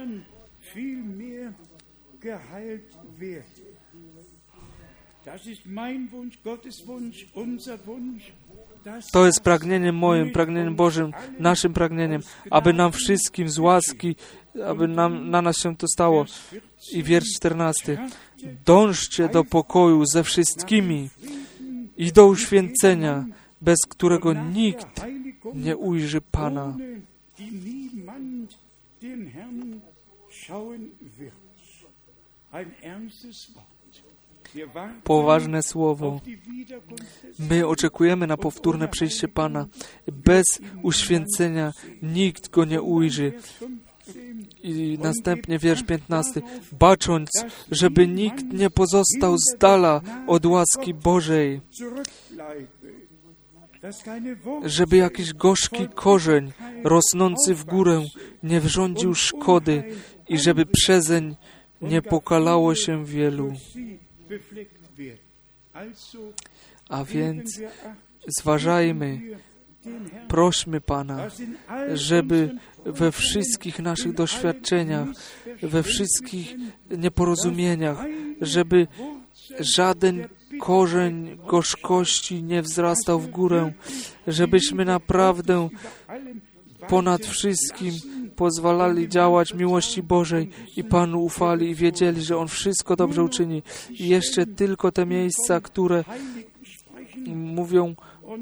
To jest pragnieniem moim, pragnieniem Bożym, naszym pragnieniem, aby nam wszystkim z łaski, aby nam, na nas się to stało. I wiersz czternasty. Dążcie do pokoju ze wszystkimi i do uświęcenia, bez którego nikt nie ujrzy Pana. Poważne słowo. My oczekujemy na powtórne przyjście Pana. Bez uświęcenia nikt Go nie ujrzy. I następnie wiersz piętnasty. Bacząc, żeby nikt nie pozostał z dala od łaski Bożej. Żeby jakiś gorzki korzeń rosnący w górę nie wyrządził szkody i żeby przezeń nie pokalało się wielu. A więc zważajmy, prośmy Pana, żeby we wszystkich naszych doświadczeniach, we wszystkich nieporozumieniach, żeby żaden korzeń gorzkości nie wzrastał w górę, żebyśmy naprawdę ponad wszystkim pozwalali działać miłości Bożej i Panu ufali i wiedzieli, że On wszystko dobrze uczyni. I jeszcze tylko te miejsca, które mówią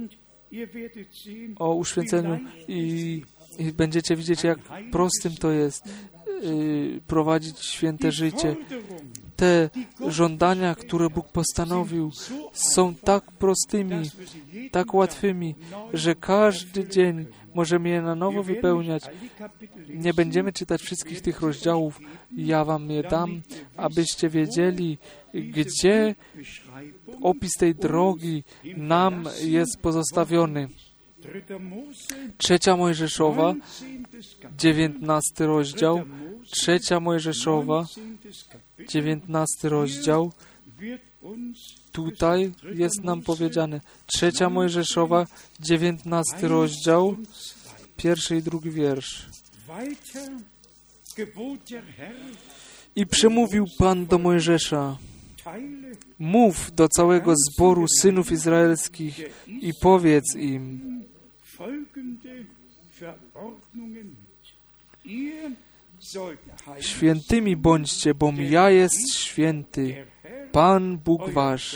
o uświęceniu i, i będziecie widzieć, jak prostym to jest yy, prowadzić święte życie. Te żądania, które Bóg postanowił, są tak prostymi, tak łatwymi, że każdy dzień możemy je na nowo wypełniać. Nie będziemy czytać wszystkich tych rozdziałów. Ja wam je dam, abyście wiedzieli, gdzie opis tej drogi nam jest pozostawiony. Trzecia Mojżeszowa, dziewiętnasty rozdział. Trzecia Mojżeszowa, dziewiętnasty rozdział. Tutaj jest nam powiedziane. Trzecia Mojżeszowa, dziewiętnasty rozdział, pierwszy i drugi wiersz. I przemówił Pan do Mojżesza: mów do całego zboru synów izraelskich i powiedz im: świętymi bądźcie, bom ja jest święty, Pan Bóg wasz.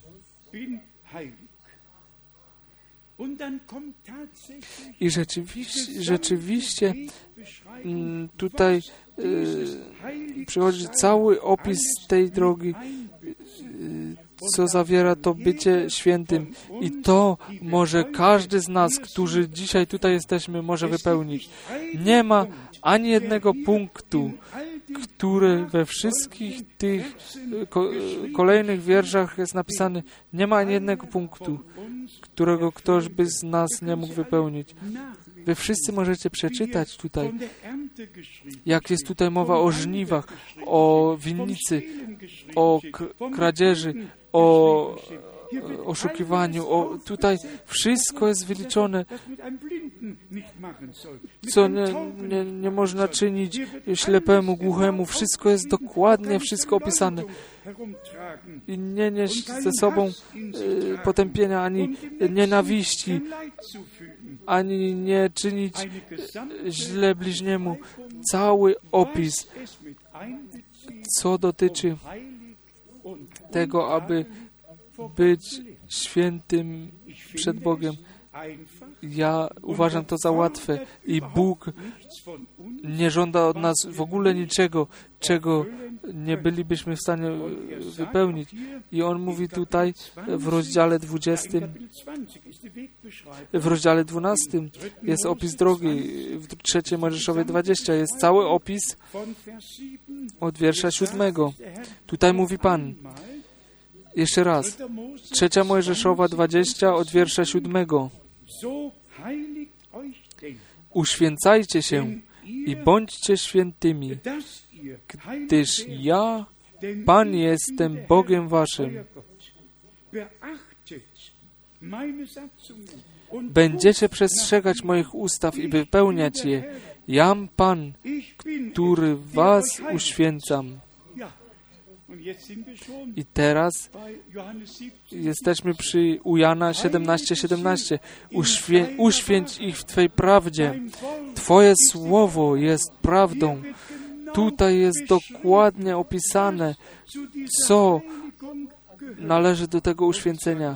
I rzeczywiście, rzeczywiście tutaj y, przychodzi cały opis tej drogi, y, co zawiera to bycie świętym. I to może każdy z nas, którzy dzisiaj tutaj jesteśmy, może wypełnić. Nie ma ani jednego punktu, który we wszystkich tych ko- kolejnych wierszach jest napisany. Nie ma ani jednego punktu, którego ktoś by z nas nie mógł wypełnić. Wy wszyscy możecie przeczytać tutaj, jak jest tutaj mowa o żniwach, o winnicy, o kradzieży, o oszukiwaniu. O, tutaj wszystko jest wyliczone, co nie, nie, nie można czynić ślepemu, głuchemu. Wszystko jest dokładnie, wszystko opisane. I nie nieść ze sobą y, potępienia, ani nienawiści, ani nie czynić źle bliźniemu. Cały opis, co dotyczy tego, aby być świętym przed Bogiem. Ja uważam to za łatwe i Bóg nie żąda od nas w ogóle niczego, czego nie bylibyśmy w stanie wypełnić. I On mówi tutaj w rozdziale dwudziestym, w rozdziale dwunastym jest opis drogi, w trzeciej Mojżeszowej dwadzieścia jest cały opis od wiersza siódmego. Tutaj mówi Pan, jeszcze raz, trzecia Mojżeszowa dwadzieścia od wiersza siódmego. Uświęcajcie się i bądźcie świętymi, gdyż ja, Pan, jestem Bogiem waszym. Będziecie przestrzegać moich ustaw i wypełniać je. Jam Pan, który was uświęcam. I teraz jesteśmy przy u Jana siedemnaście siedemnaście. Uświę, uświęć ich w Twej prawdzie. Twoje słowo jest prawdą. Tutaj jest dokładnie opisane, co należy do tego uświęcenia.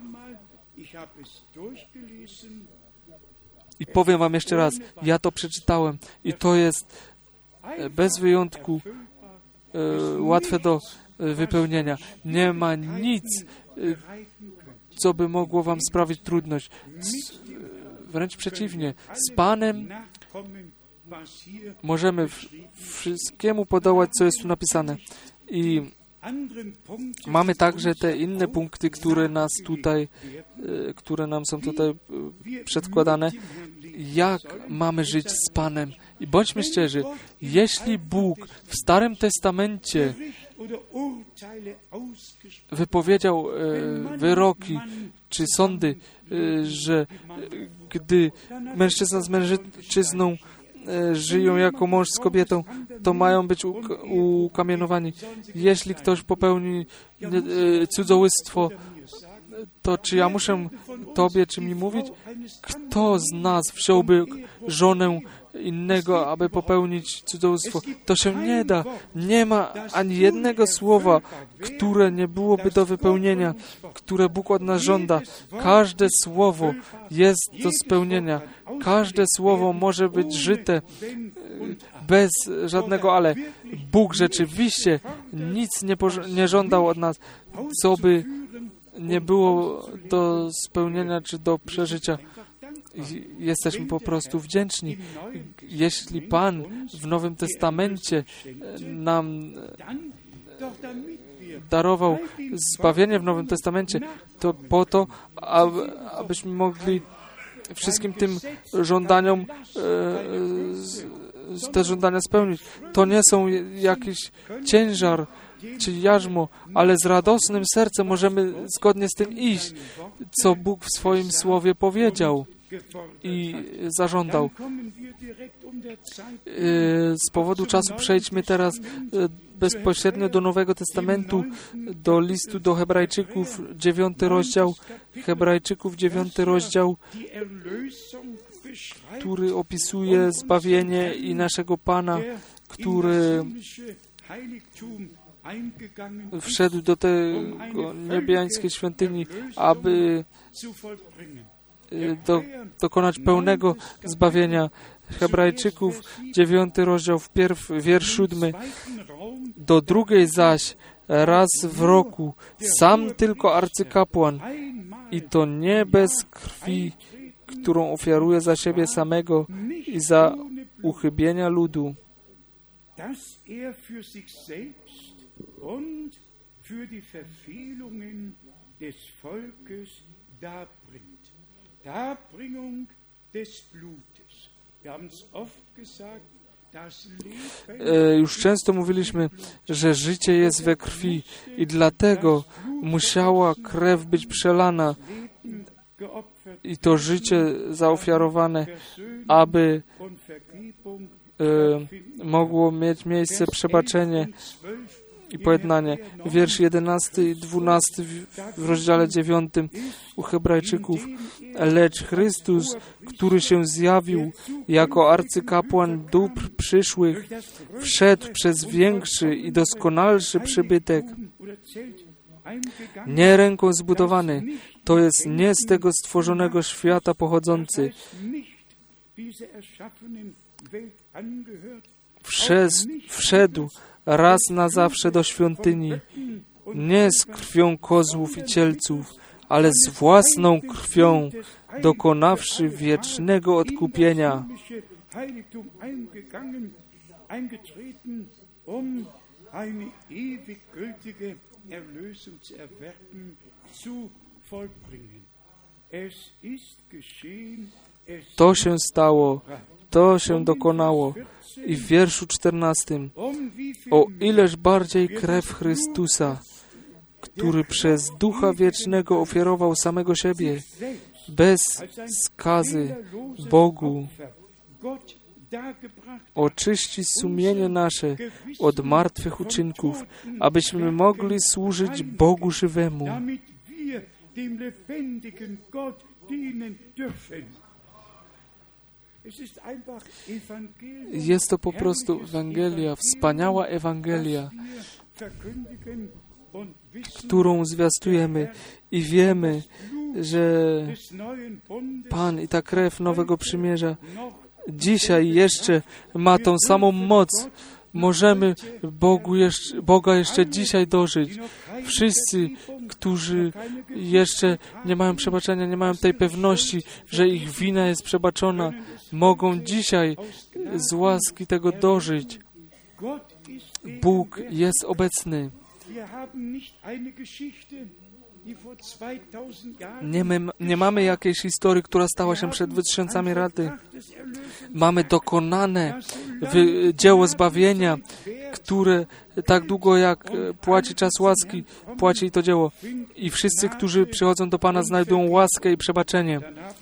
I powiem wam jeszcze raz, ja to przeczytałem i to jest bez wyjątku e, łatwe do e, wypełnienia. Nie ma nic, e, co by mogło wam sprawić trudność. Z, wręcz przeciwnie, z Panem możemy w, wszystkiemu podołać, co jest tu napisane. I mamy także te inne punkty, które nas tutaj, które nam są tutaj przedkładane. Jak mamy żyć z Panem? I bądźmy szczerzy, jeśli Bóg w Starym Testamencie wypowiedział wyroki czy sądy, że gdy mężczyzna z mężczyzną żyją jako mąż z kobietą, to mają być ukamienowani. Jeśli ktoś popełni cudzołóstwo, to czy ja muszę Tobie czy mi mówić? Kto z nas wziąłby żonę innego, aby popełnić cudzołóstwo? To się nie da. Nie ma ani jednego słowa, które nie byłoby do wypełnienia, które Bóg od nas żąda. Każde słowo jest do spełnienia. Każde słowo może być żyte bez żadnego ale. Bóg rzeczywiście nic nie, poż- nie żądał od nas, co by nie było do spełnienia czy do przeżycia. Jesteśmy po prostu wdzięczni. Jeśli Pan w Nowym Testamencie nam darował zbawienie w Nowym Testamencie, to po to, aby, abyśmy mogli wszystkim tym żądaniom te żądania spełnić. To nie są jakiś ciężar czy jarzmo, ale z radosnym sercem możemy zgodnie z tym iść, co Bóg w swoim Słowie powiedział i zażądał. Z powodu czasu przejdźmy teraz bezpośrednio do Nowego Testamentu, do listu do Hebrajczyków, dziewiąty rozdział, Hebrajczyków, dziewiąty rozdział, który opisuje zbawienie i naszego Pana, który wszedł do tego niebiańskiej świątyni, aby do, dokonać pełnego zbawienia. Hebrajczyków, dziewiąty rozdział, wpierw wiersz siódmy. Do drugiej zaś raz w roku, sam tylko arcykapłan, i to nie bez krwi, którą ofiaruje za siebie samego i za uchybienia ludu. E, już często mówiliśmy, że życie jest we krwi i dlatego musiała krew być przelana i to życie zaofiarowane, aby e, mogło mieć miejsce przebaczenie i pojednanie. Wiersz jedenasty i dwunasty w, w rozdziale dziewiątym u Hebrajczyków. Lecz Chrystus, który się zjawił jako arcykapłan dóbr przyszłych, wszedł przez większy i doskonalszy przybytek, nie ręką zbudowany, to jest nie z tego stworzonego świata pochodzący. Wszedł, wszedł raz na zawsze do świątyni, nie z krwią kozłów i cielców, ale z własną krwią, dokonawszy wiecznego odkupienia. To się stało, to się dokonało. I w wierszu czternastym, o ileż bardziej krew Chrystusa, który przez Ducha Wiecznego ofiarował samego siebie, bez skazy Bogu, oczyści sumienie nasze od martwych uczynków, abyśmy mogli służyć Bogu żywemu. Jest to po prostu Ewangelia, wspaniała Ewangelia, którą zwiastujemy i wiemy, że Pan i ta krew Nowego Przymierza dzisiaj jeszcze ma tą samą moc. Możemy Bogu jeszcze, Boga jeszcze dzisiaj dożyć. Wszyscy, którzy jeszcze nie mają przebaczenia, nie mają tej pewności, że ich wina jest przebaczona, mogą dzisiaj z łaski tego dożyć. Bóg jest obecny. Nie, my, nie mamy jakiejś historii, która stała się przed dwa tysiącami lat. Mamy dokonane wy, dzieło zbawienia, które tak długo jak płaci czas łaski, płaci to dzieło. I wszyscy, którzy przychodzą do Pana, znajdują łaskę i przebaczenie.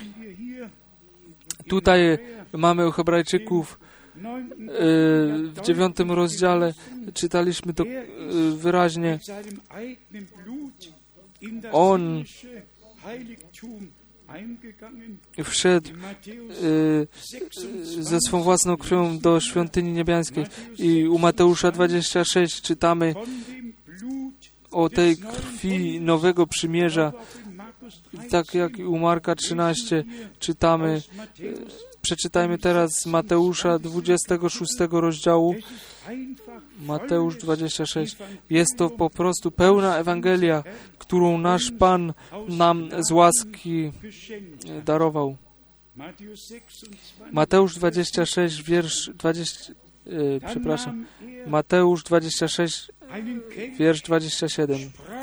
Tutaj mamy u Hebrajczyków w dziewiątym rozdziale, czytaliśmy to wyraźnie. On wszedł y, ze swą własną krwią do świątyni niebiańskiej. I u Mateusza dwadzieścia sześć czytamy o tej krwi Nowego Przymierza. Tak jak i u Marka trzynaście czytamy. Y, przeczytajmy teraz z Mateusza dwudziestego szóstego rozdziału. Mateusz dwadzieścia sześć. Jest to po prostu pełna Ewangelia, którą nasz Pan nam z łaski darował. Mateusz dwadzieścia sześć, wiersz dwadzieścia, e, przepraszam, Mateusz dwadzieścia sześć, wiersz dwadzieścia siedem.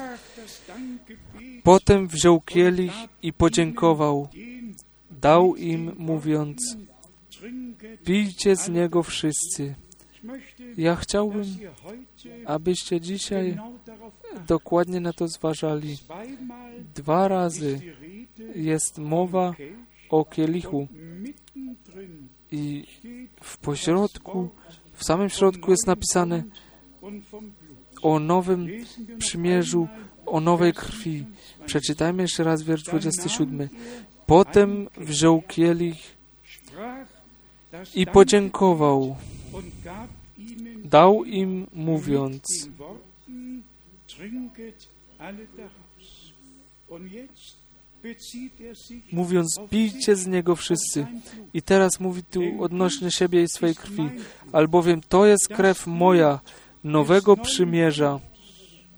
Potem wziął kielich i podziękował. Dał im, mówiąc, pijcie z niego wszyscy. Ja chciałbym, abyście dzisiaj dokładnie na to zważali. Dwa razy jest mowa o kielichu i w pośrodku, w samym środku jest napisane o nowym przymierzu, o nowej krwi. Przeczytajmy jeszcze raz wiersz dwudziesty siódmy. Potem wziął kielich i podziękował. Dał im, mówiąc, mówiąc, pijcie z niego wszyscy. I teraz mówi tu odnośnie siebie i swojej krwi. Albowiem to jest krew moja, nowego przymierza,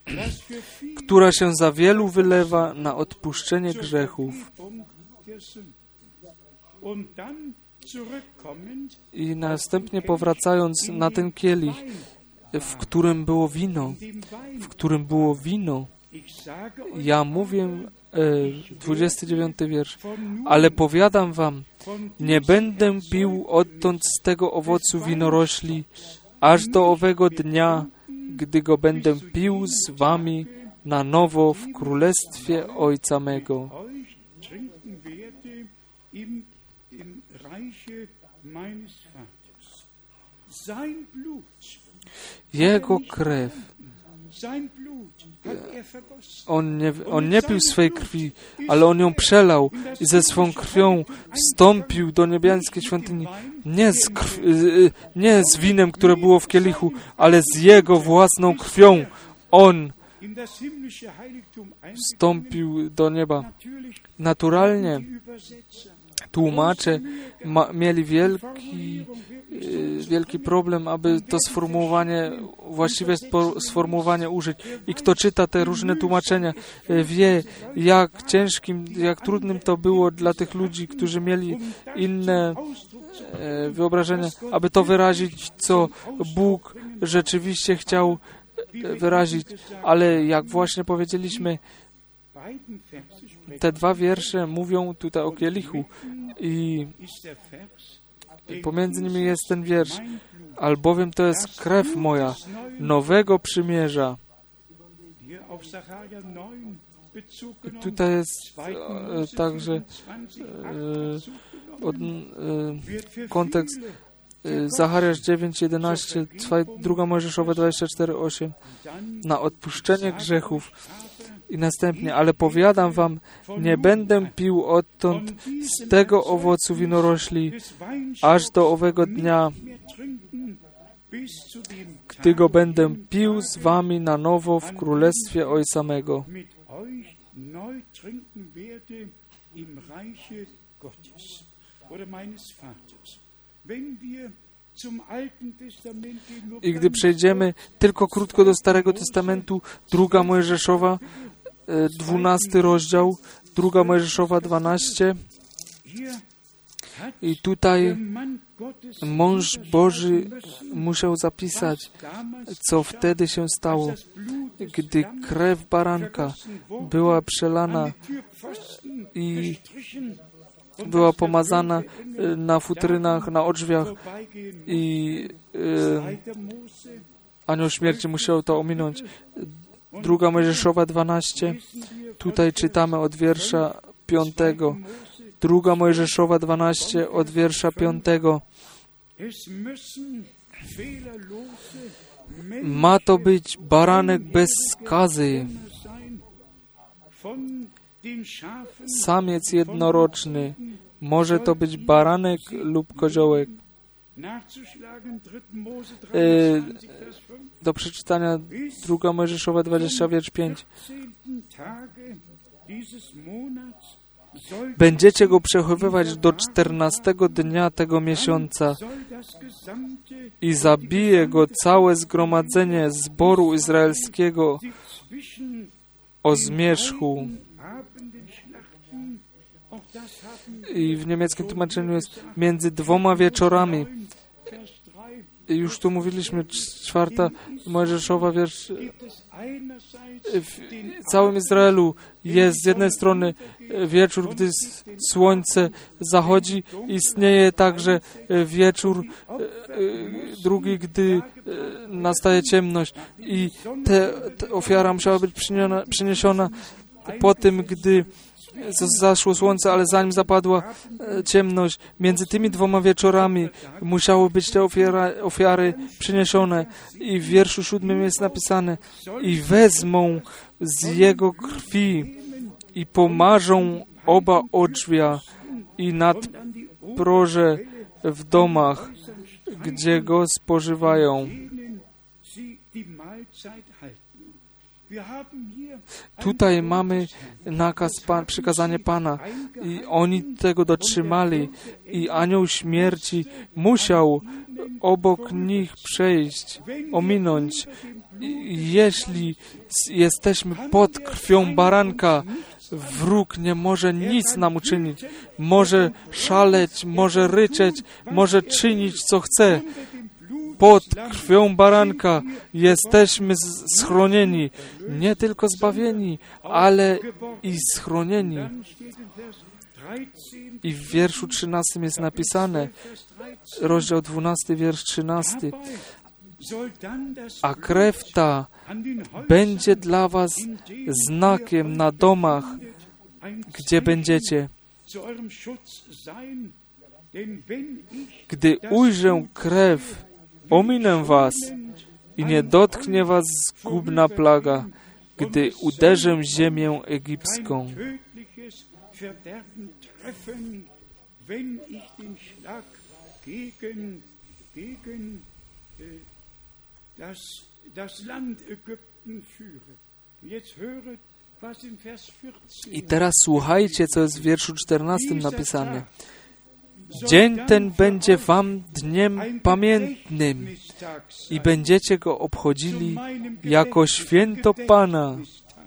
która się za wielu wylewa na odpuszczenie grzechów. I następnie powracając na ten kielich, w którym było wino, w którym było wino, ja mówię, dwudziesty dziewiąty wiersz, ale powiadam wam, nie będę pił odtąd z tego owocu winorośli, aż do owego dnia, gdy go będę pił z wami na nowo w królestwie Ojca mego. Jego krew, on nie, on nie pił swej krwi, ale on ją przelał i ze swą krwią wstąpił do niebiańskiej świątyni. Nie z, krw, nie z winem, które było w kielichu, ale z Jego własną krwią. On wstąpił do nieba. Naturalnie tłumacze ma, mieli wielki, wielki problem, aby to sformułowanie, właściwe sformułowanie użyć. I kto czyta te różne tłumaczenia, wie, jak ciężkim, jak trudnym to było dla tych ludzi, którzy mieli inne wyobrażenia, aby to wyrazić, co Bóg rzeczywiście chciał wyrazić. Ale jak właśnie powiedzieliśmy, te dwa wiersze mówią tutaj o kielichu i pomiędzy nimi jest ten wiersz, albowiem to jest krew moja, nowego przymierza. I tutaj jest e, także e, od, e, kontekst e, Zachariasz dziewięć jedenaście, druga Mojżeszowa dwadzieścia cztery osiem, na odpuszczenie grzechów. I następnie, ale powiadam wam, nie będę pił odtąd z tego owocu winorośli, aż do owego dnia, gdy go będę pił z wami na nowo w królestwie Ojca mego. I gdy przejdziemy tylko krótko do Starego Testamentu, druga Mojżeszowa, dwunasty rozdział, druga Mojżeszowa dwanaście. I tutaj mąż Boży musiał zapisać, co wtedy się stało, gdy krew baranka była przelana i była pomazana na futrynach, na odrzwiach i e, anioł śmierci musiał to ominąć. Druga Mojżeszowa dwanaście, tutaj czytamy od wiersza piątego. Druga Mojżeszowa dwanaście, od wiersza piątego. Ma to być baranek bez skazy, samiec jednoroczny, może to być baranek lub koziołek. E, do przeczytania druga Mojżeszowa dwadzieścia, wiersz pięć. Będziecie go przechowywać do czternastego dnia tego miesiąca i zabije go całe zgromadzenie zboru izraelskiego o zmierzchu. I w niemieckim tłumaczeniu jest między dwoma wieczorami. I już tu mówiliśmy, czwarta Mojżeszowa wiersz. W całym Izraelu jest z jednej strony wieczór, gdy słońce zachodzi, istnieje także wieczór drugi, gdy nastaje ciemność. I te, te ofiara musiała być przyniesiona po tym, gdy zaszło słońce, ale zanim zapadła ciemność, między tymi dwoma wieczorami musiały być te ofiara, ofiary przyniesione. I w wierszu siódmym jest napisane: i wezmą z jego krwi i pomarzą oba odrzwia i nadproże w domach, gdzie go spożywają. Tutaj mamy nakaz, pan, przykazanie Pana i oni tego dotrzymali i anioł śmierci musiał obok nich przejść, ominąć jeśli jesteśmy pod krwią baranka, wróg nie może nic nam uczynić. Może szaleć, może ryczeć, może czynić co chce. Pod krwią baranka jesteśmy schronieni. Nie tylko zbawieni, ale i schronieni. I w wierszu trzynastym jest napisane, rozdział dwunasty, wiersz trzynasty. A krew ta będzie dla was znakiem na domach, gdzie będziecie. Gdy ujrzę krew, ominę was i nie dotknie was zgubna plaga, gdy uderzę ziemię egipską. I teraz słuchajcie, co jest w wierszu czternastym napisane. Dzień ten będzie wam dniem pamiętnym i będziecie go obchodzili jako święto Pana.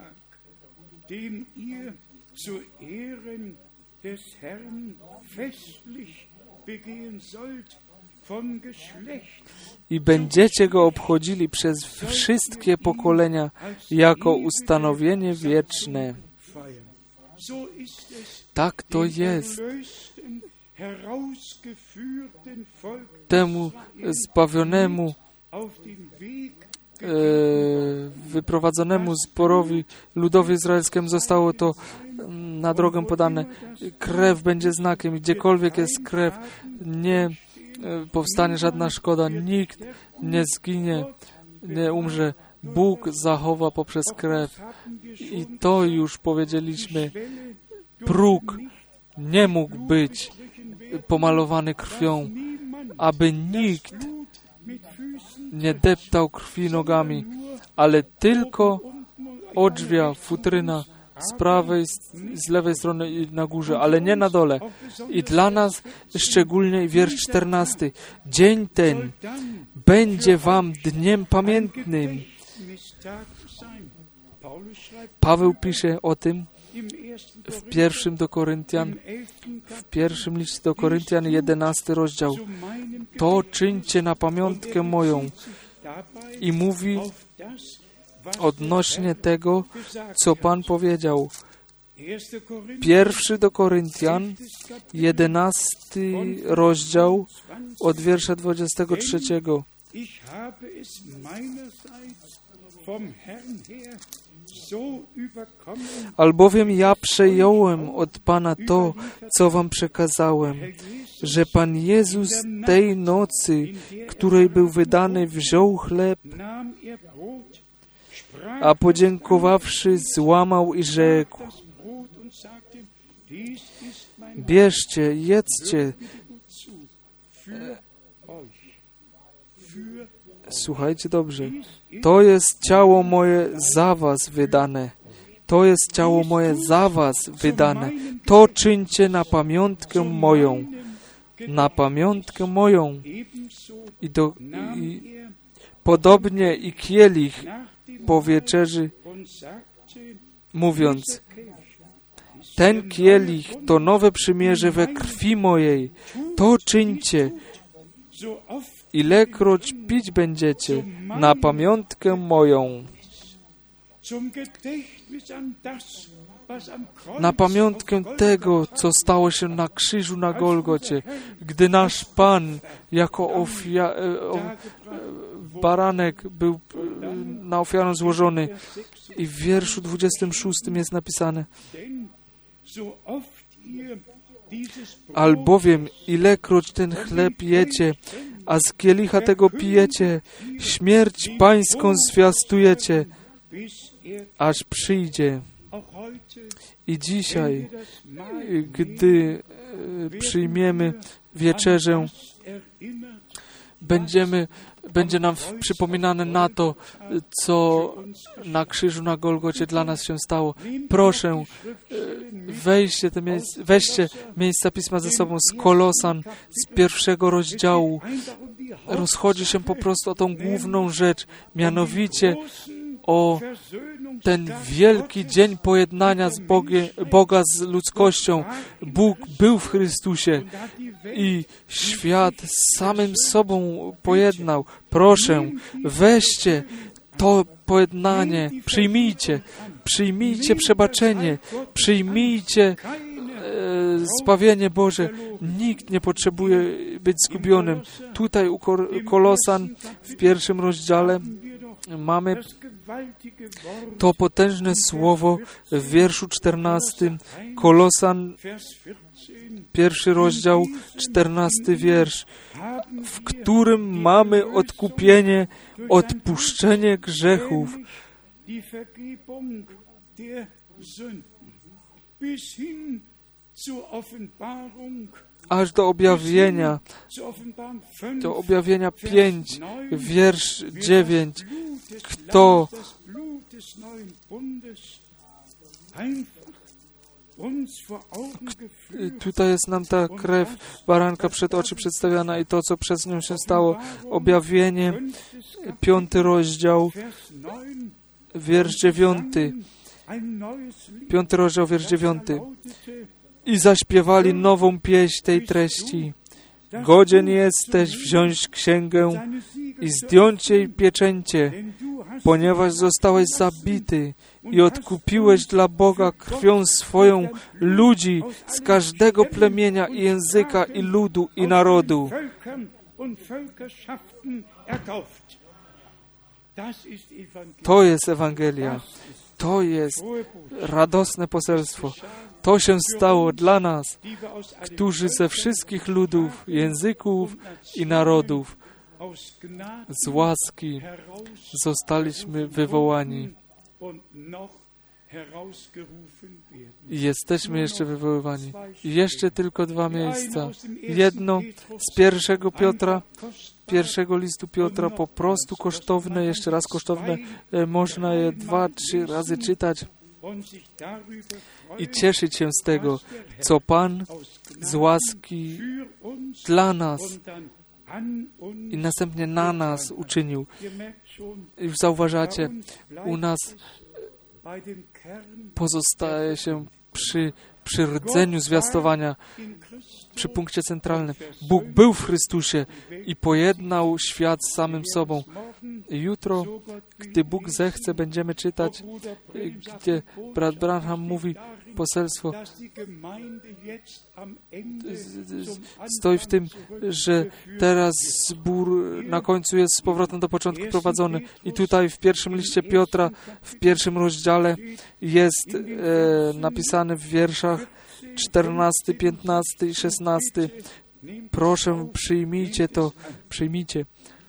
I będziecie go obchodzili przez wszystkie pokolenia jako ustanowienie wieczne. Tak to jest. Temu zbawionemu, e, wyprowadzonemu zborowi, ludowi izraelskiemu zostało to na drogę podane. Krew będzie znakiem. Gdziekolwiek jest krew, nie powstanie żadna szkoda. Nikt nie zginie, nie umrze. Bóg zachowa poprzez krew. I to już powiedzieliśmy. Próg nie mógł być pomalowany krwią, aby nikt nie deptał krwi nogami, ale tylko odrzwia, futryna z prawej, z lewej strony i na górze, ale nie na dole. I dla nas szczególnie wiersz czternasty. Dzień ten będzie wam dniem pamiętnym. Paweł pisze o tym w pierwszym do Koryntian, w pierwszym liście do Koryntian, jedenasty rozdział. To czyńcie na pamiątkę moją. I mówi odnośnie tego, co Pan powiedział. Pierwszy do Koryntian, jedenasty rozdział, od wiersza dwudziestego trzeciego. Albowiem ja przejąłem od Pana to, co wam przekazałem, że Pan Jezus tej nocy, której był wydany, wziął chleb, a podziękowawszy, złamał i rzekł: bierzcie, jedzcie. Słuchajcie dobrze. To jest ciało moje za was wydane. To jest ciało moje za was wydane. To czyńcie na pamiątkę moją. Na pamiątkę moją. I, do, i podobnie i kielich po wieczerzy, mówiąc: ten kielich to nowe przymierze we krwi mojej. To czyńcie, ilekroć pić będziecie, na pamiątkę moją. Na pamiątkę tego, co stało się na krzyżu na Golgocie, gdy nasz Pan jako ofia- o, baranek był na ofiarę złożony. I w wierszu dwudziestym szóstym jest napisane: albowiem ilekroć ten chleb jecie, a z kielicha tego pijecie, śmierć Pańską zwiastujecie, aż przyjdzie. I dzisiaj, gdy przyjmiemy wieczerzę, będziemy będzie nam przypominane na to, co na krzyżu na Golgocie dla nas się stało. Proszę, weźcie, te miejsc, weźcie miejsca Pisma ze sobą z Kolosan, z pierwszego rozdziału. Rozchodzi się po prostu o tą główną rzecz, mianowicie o ten wielki dzień pojednania z Bogie, Boga z ludzkością. Bóg był w Chrystusie i świat z samym sobą pojednał. Proszę, weźcie to pojednanie, przyjmijcie, przyjmijcie przebaczenie, przyjmijcie e, zbawienie Boże. Nikt nie potrzebuje być zgubionym. Tutaj u Kolosan w pierwszym rozdziale mamy to potężne słowo w wierszu czternastym. Kolosan, pierwszy rozdział, czternasty wiersz, w którym mamy odkupienie, odpuszczenie grzechów, aż do objawienia, do objawienia pięć, wiersz dziewięć. Kto tutaj jest nam ta krew baranka przed oczy przedstawiana i to, co przez nią się stało. Objawienie, piąty rozdział, wiersz dziewiąty. Piąty rozdział, wiersz dziewiąty. I zaśpiewali nową pieśń tej treści. Godzien jesteś wziąć księgę i zdjąć jej pieczęcie, ponieważ zostałeś zabity i odkupiłeś dla Boga krwią swoją ludzi z każdego plemienia i języka i ludu i narodu. To jest Ewangelia. To jest radosne poselstwo. To się stało dla nas, którzy ze wszystkich ludów, języków i narodów z łaski zostaliśmy wywołani. I jesteśmy jeszcze wywoływani. I jeszcze tylko dwa miejsca. Jedno z pierwszego Piotra, pierwszego listu Piotra, po prostu kosztowne, jeszcze raz kosztowne. Można je dwa, trzy razy czytać i cieszyć się z tego, co Pan z łaski dla nas i następnie na nas uczynił. Już zauważacie, u nas pozostaje się przy, przy rdzeniu zwiastowania, przy punkcie centralnym. Bóg był w Chrystusie i pojednał świat z samym sobą. Jutro, gdy Bóg zechce, będziemy czytać, gdzie brat Branham mówi poselstwo. Stoi w tym, że teraz zbór na końcu jest z powrotem do początku prowadzony. I tutaj w pierwszym liście Piotra, w pierwszym rozdziale jest e, napisane w wierszach czternasty, piętnasty i szesnasty. Proszę, przyjmijcie to, przyjmijcie.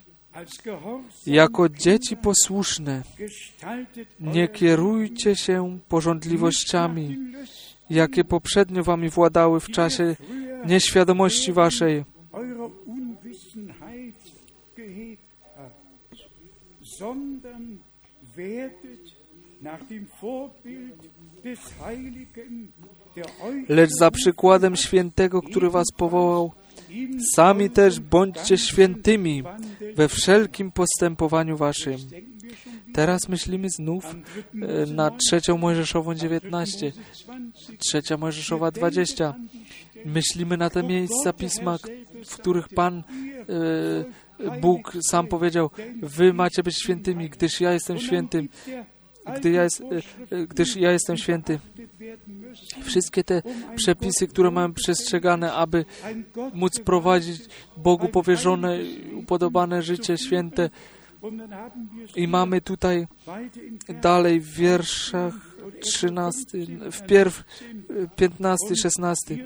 Jako dzieci posłuszne, nie kierujcie się pożądliwościami, jakie poprzednio wami władały w czasie nieświadomości waszej. Lecz za przykładem świętego, który was powołał, sami też bądźcie świętymi we wszelkim postępowaniu waszym. Teraz myślimy znów na trzecią Mojżeszową dziewiętnaście, trzecia Mojżeszowa dwadzieścia. Myślimy na te miejsca Pisma, w których Pan e, Bóg sam powiedział: wy macie być świętymi, gdyż ja jestem świętym. Gdy ja jest, gdyż ja jestem święty. Wszystkie te przepisy, które mamy przestrzegane, aby móc prowadzić Bogu powierzone, upodobane życie święte. I mamy tutaj dalej w wierszach trzynastym, wpierw piętnasty, szesnasty.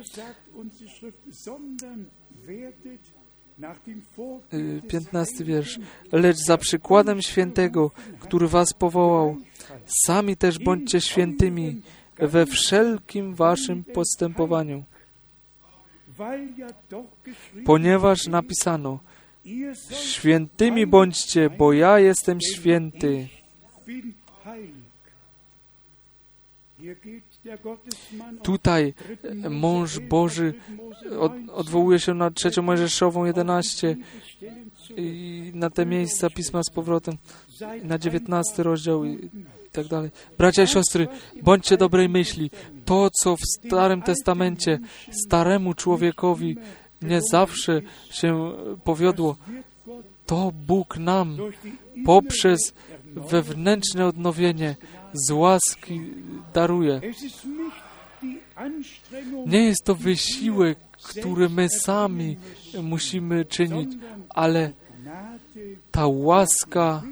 Piętnasty wiersz. Lecz za przykładem świętego, który was powołał, sami też bądźcie świętymi we wszelkim waszym postępowaniu. Ponieważ napisano: Świętymi bądźcie, bo ja jestem święty. Tutaj mąż Boży od, odwołuje się na trzecią Mojżeszową jedenaście i na te miejsca Pisma z powrotem, na dziewiętnasty rozdział i tak dalej. Bracia i siostry, bądźcie dobrej myśli. To, co w Starym Testamencie staremu człowiekowi nie zawsze się powiodło, to Bóg nam poprzez wewnętrzne odnowienie z łaski daruje. Nie jest to wysiłek, który my sami musimy czynić, ale ta łaska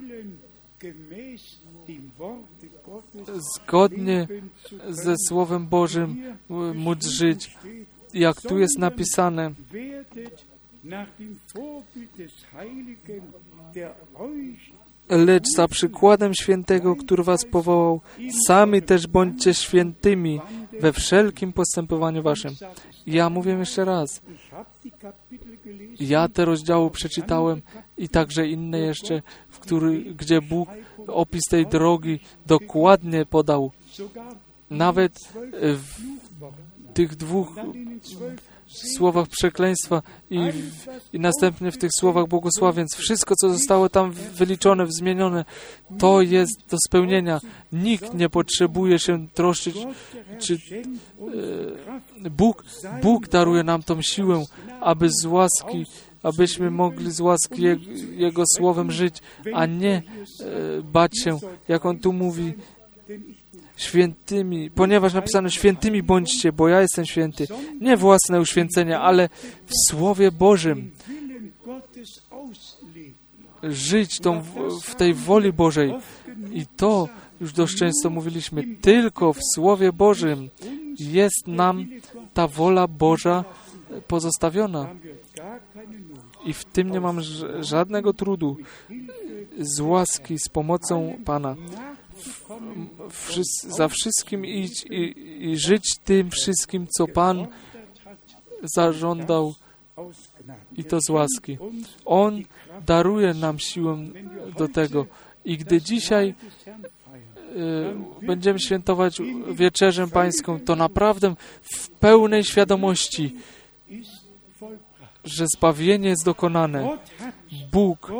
zgodnie ze Słowem Bożym móc żyć, jak tu jest napisane. Lecz za przykładem świętego, który was powołał, sami też bądźcie świętymi we wszelkim postępowaniu waszym. Ja mówię jeszcze raz. Ja te rozdziały przeczytałem i także inne jeszcze, w który, gdzie Bóg opis tej drogi dokładnie podał. Nawet w tych dwóch słowach przekleństwa i, w, i następnie w tych słowach błogosławieństw. Wszystko, co zostało tam wyliczone, zmienione, to jest do spełnienia. Nikt nie potrzebuje się troszczyć, czy e, Bóg, Bóg daruje nam tą siłę, aby z łaski, abyśmy mogli z łaski Jego, Jego Słowem żyć, a nie e, bać się, jak On tu mówi, świętymi, ponieważ napisano świętymi bądźcie, bo ja jestem święty. Nie własne uświęcenie, ale w Słowie Bożym. Żyć tą, w tej woli Bożej. I to już dość często mówiliśmy. Tylko w Słowie Bożym jest nam ta wola Boża pozostawiona. I w tym nie mam żadnego trudu. Z łaski, z pomocą Pana. Wszys- za wszystkim idź i, i żyć tym wszystkim, co Pan zażądał, i to z łaski. On daruje nam siłę do tego. I gdy dzisiaj y, będziemy świętować Wieczerzę Pańską, to naprawdę w pełnej świadomości, że zbawienie jest dokonane. Bóg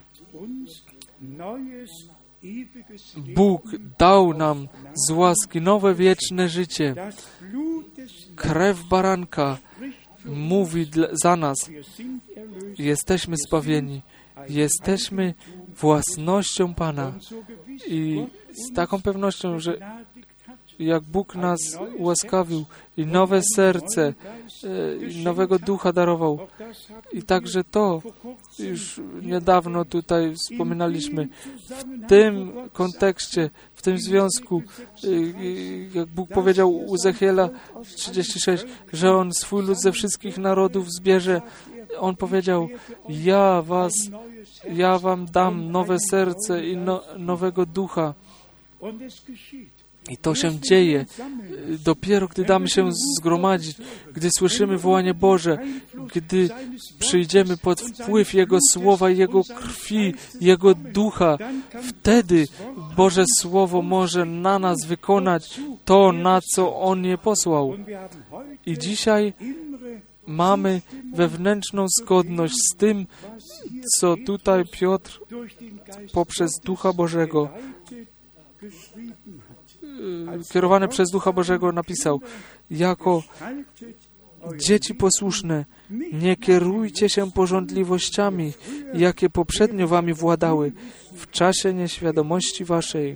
Bóg dał nam z łaski nowe wieczne życie. Krew baranka mówi dla, za nas. Jesteśmy zbawieni. Jesteśmy własnością Pana. I z taką pewnością, że jak Bóg nas ułaskawił i nowe serce, i nowego ducha darował. I także to już niedawno tutaj wspominaliśmy. W tym kontekście, w tym związku, jak Bóg powiedział u Ezechiela trzydzieści sześć, że On swój lud ze wszystkich narodów zbierze, On powiedział, ja was, ja wam dam nowe serce i no, nowego ducha. I to się dzieje dopiero, gdy damy się zgromadzić, gdy słyszymy wołanie Boże, gdy przyjdziemy pod wpływ Jego Słowa, Jego krwi, Jego ducha. Wtedy Boże Słowo może na nas wykonać to, na co On je posłał. I dzisiaj mamy wewnętrzną zgodność z tym, co tutaj Piotr poprzez Ducha Bożego kierowany przez Ducha Bożego napisał, jako dzieci posłuszne, nie kierujcie się pożądliwościami, jakie poprzednio wami władały, w czasie nieświadomości waszej.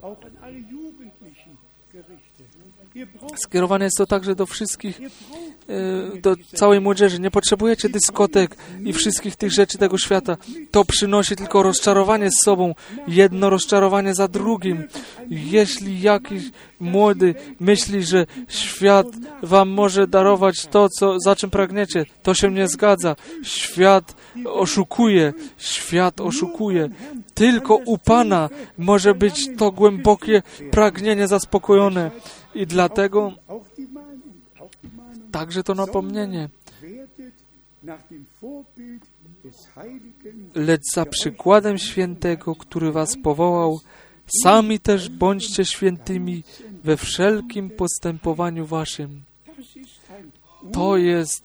Skierowane jest to także do wszystkich, do całej młodzieży. Nie potrzebujecie dyskotek i wszystkich tych rzeczy tego świata. To przynosi tylko rozczarowanie z sobą, jedno rozczarowanie za drugim. Jeśli jakiś młody myśli, że świat wam może darować to, co, za czym pragniecie, to się nie zgadza. Świat oszukuje. Świat oszukuje. Tylko u Pana może być to głębokie pragnienie zaspokojone. I dlatego także to napomnienie. lecz za przykładem świętego, który was powołał, sami też bądźcie świętymi we wszelkim postępowaniu waszym. To jest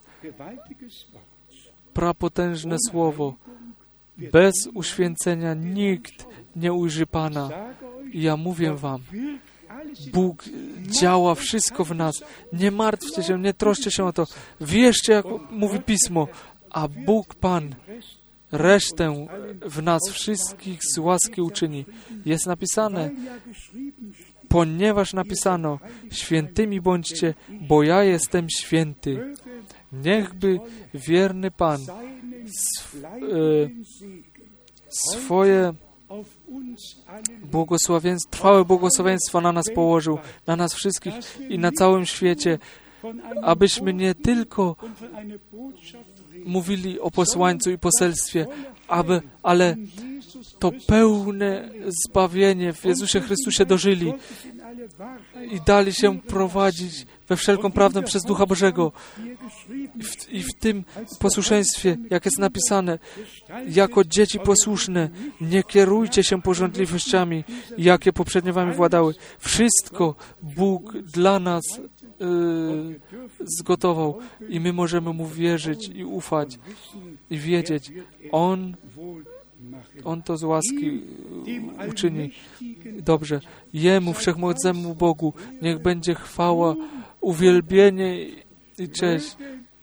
prapotężne słowo. Bez uświęcenia nikt nie ujrzy Pana. I ja mówię wam, Bóg działa wszystko w nas. Nie martwcie się, nie troszcie się o to. Wierzcie, jak mówi Pismo, a Bóg Pan resztę w nas wszystkich z łaski uczyni. Jest napisane, ponieważ napisano, świętymi bądźcie, bo ja jestem święty. Niechby wierny Pan sw, e, swoje błogosławieństwo, trwałe błogosławieństwa na nas położył, na nas wszystkich i na całym świecie, abyśmy nie tylko mówili o posłańcu i poselstwie, aby, ale to pełne zbawienie w Jezusie Chrystusie dożyli i dali się prowadzić we wszelką prawdę przez Ducha Bożego. I w, I w tym posłuszeństwie, jak jest napisane, jako dzieci posłuszne, nie kierujcie się pożądliwościami, jakie poprzednio wami władały. Wszystko Bóg dla nas yy, zgotował i my możemy Mu wierzyć i ufać i wiedzieć, On On to z łaski uczyni. Dobrze. Jemu, wszechmocnemu Bogu, niech będzie chwała, uwielbienie i cześć.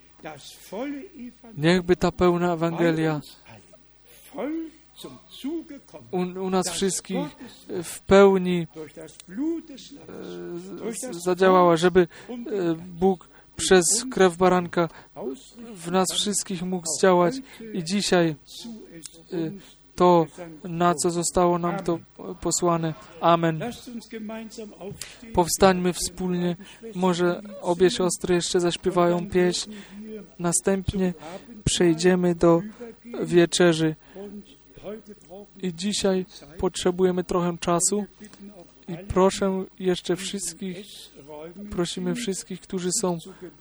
Niechby ta pełna Ewangelia u, u nas wszystkich w pełni e, zadziałała, żeby e, Bóg przez krew baranka w nas wszystkich mógł zdziałać i dzisiaj e, to, na co zostało nam to posłane. Amen. Powstańmy wspólnie. Może obie siostry jeszcze zaśpiewają pieśń. Następnie przejdziemy do wieczerzy. I dzisiaj potrzebujemy trochę czasu. I proszę jeszcze wszystkich, prosimy wszystkich, którzy są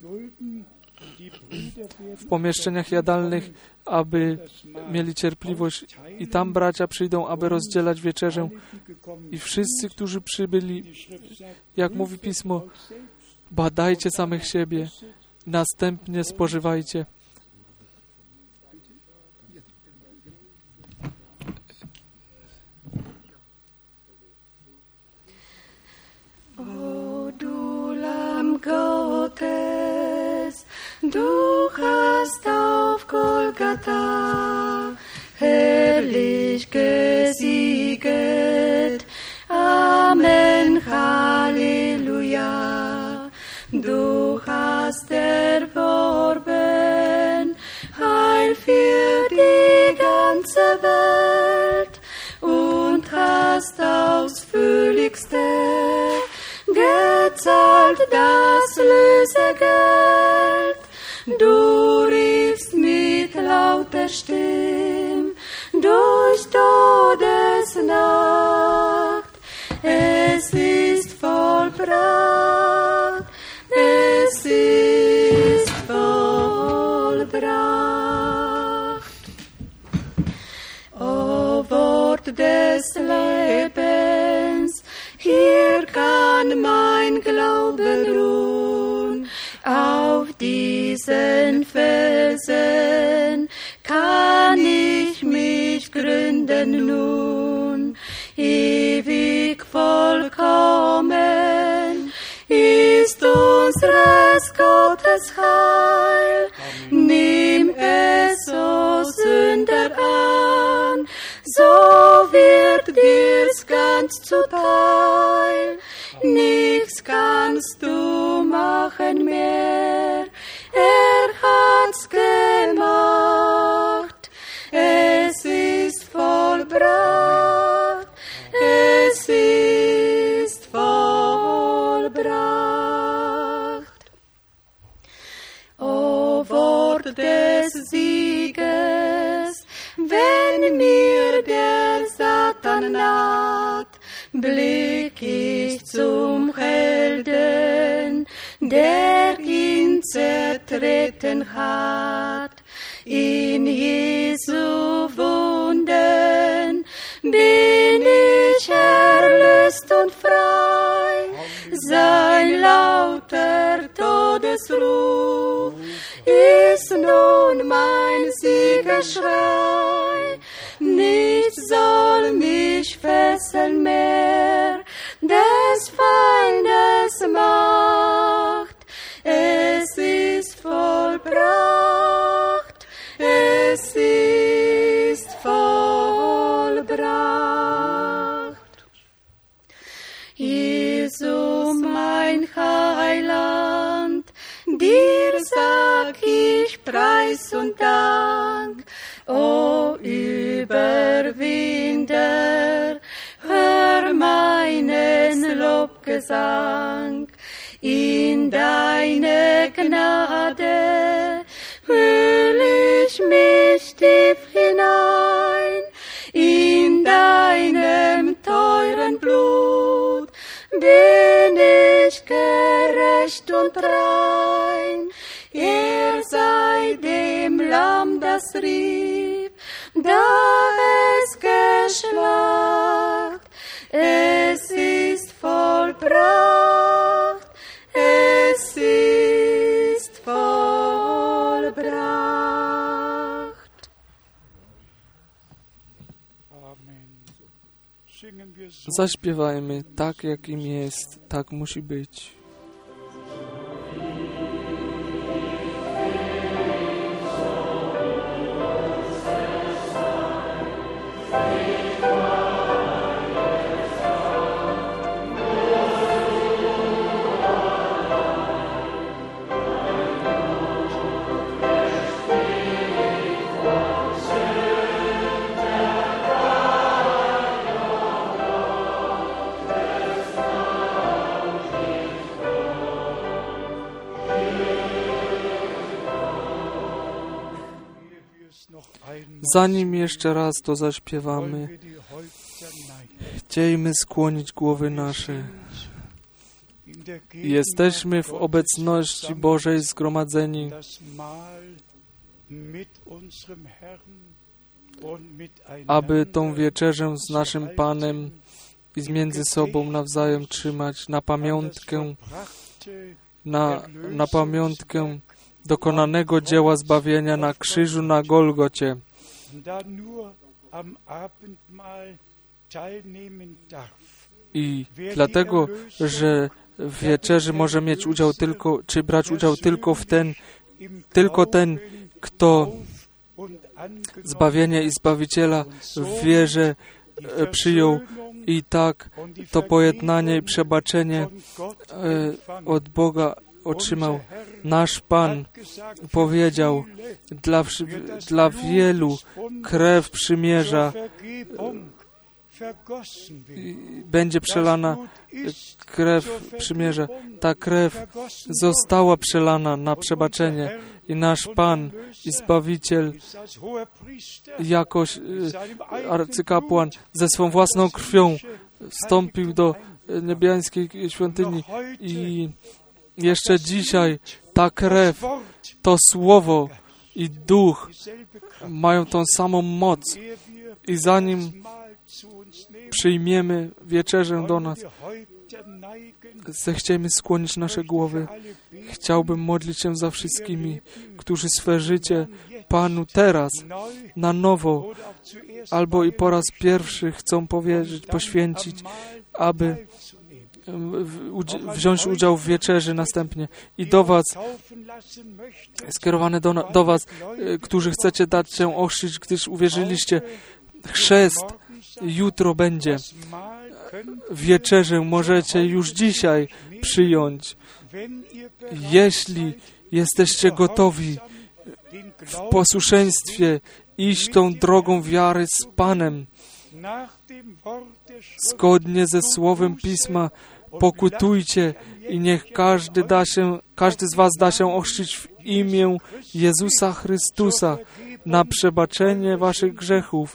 w pomieszczeniach jadalnych, aby mieli cierpliwość i tam bracia przyjdą, aby rozdzielać wieczerzę i wszyscy, którzy przybyli, jak mówi Pismo, badajcie samych siebie, następnie spożywajcie. O du Lamm Gottes, du hast auf Golgatha herrlich gesieget. Amen, Halleluja. Du hast erworben Heil für die ganze Welt und hast ausführlichste gezahlt das Lösegeld. Du riefst mit lauter Stimm durch Todesnacht. Es ist vollbracht, es ist vollbracht. O Wort des Lebens, hier kann mein Glaube ruhen. Auf diesen Felsen kann ich mich gründen nun. Ewig vollkommen ist unseres Gottes Heil. Amen. Nimm es, o Sünder, an, so wird dir's ganz zuteil. Nichts kannst du machen mehr, er hat's gemacht. Es ist vollbracht, es ist vollbracht. O Wort des Sieges, wenn mir der Satan naht, blick ich zum Helden, der ihn zertreten hat. In Jesu Wunden bin ich erlöst und frei. Sein lauter Todesruf ist nun mein Siegesschrei. Nichts soll mich fesseln mehr, des Feindes Macht. Es ist vollbracht, es ist vollbracht. Jesus, mein Heiland, dir sag ich Preis und Dank. O Überwinder, hör meinen Lobgesang. In deine Gnade hüll ich mich tief hinein. In deinem teuren Blut bin ich gerecht und rein. Er sei dem Lamm, das rief, da es geschlacht. Es ist vollbracht, es ist vollbracht. Zaśpiewajmy, tak jakim jest, tak musi być. Zanim jeszcze raz to zaśpiewamy, chciejmy skłonić głowy nasze. Jesteśmy w obecności Bożej zgromadzeni, aby tą wieczerzę z naszym Panem i z między sobą nawzajem trzymać na pamiątkę, na, na pamiątkę dokonanego dzieła zbawienia na krzyżu na Golgocie. I dlatego, że w wieczerzy może mieć udział tylko, czy brać udział tylko w ten, tylko ten, kto zbawienie i Zbawiciela w wierze przyjął i tak to pojednanie i przebaczenie od Boga otrzymał. Nasz Pan powiedział, dla, dla wielu krew przymierza będzie przelana, krew przymierza. Ta krew została przelana na przebaczenie i nasz Pan i Zbawiciel jakoś arcykapłan ze swą własną krwią wstąpił do niebiańskiej świątyni i jeszcze dzisiaj ta krew, to Słowo i Duch mają tą samą moc. I zanim przyjmiemy wieczerzę do nas, zechciejmy skłonić nasze głowy. Chciałbym modlić się za wszystkimi, którzy swe życie Panu teraz, na nowo, albo i po raz pierwszy chcą powierzyć, poświęcić, aby wziąć udział w wieczerzy następnie. I do Was, skierowane do, do Was, którzy chcecie dać się ochrzcić, gdyż uwierzyliście, chrzest jutro będzie. Wieczerzę możecie już dzisiaj przyjąć. Jeśli jesteście gotowi w posłuszeństwie iść tą drogą wiary z Panem, zgodnie ze Słowem Pisma, pokutujcie i niech każdy da się, każdy z was da się ochrzcić w imię Jezusa Chrystusa na przebaczenie waszych grzechów.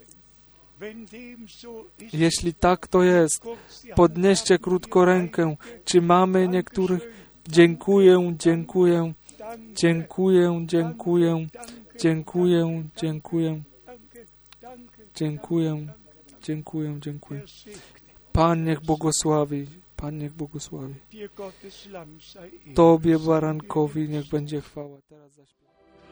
Jeśli tak to jest, podnieście krótko rękę. Czy mamy niektórych? Dziękuję, dziękuję, dziękuję, dziękuję, Dziękuję, dziękuję, dziękuję, dziękuję, dziękuję. Pan niech błogosławi, Pan niech błogosławi. Tobie, barankowi, niech będzie chwała. Teraz zaśpiewamy.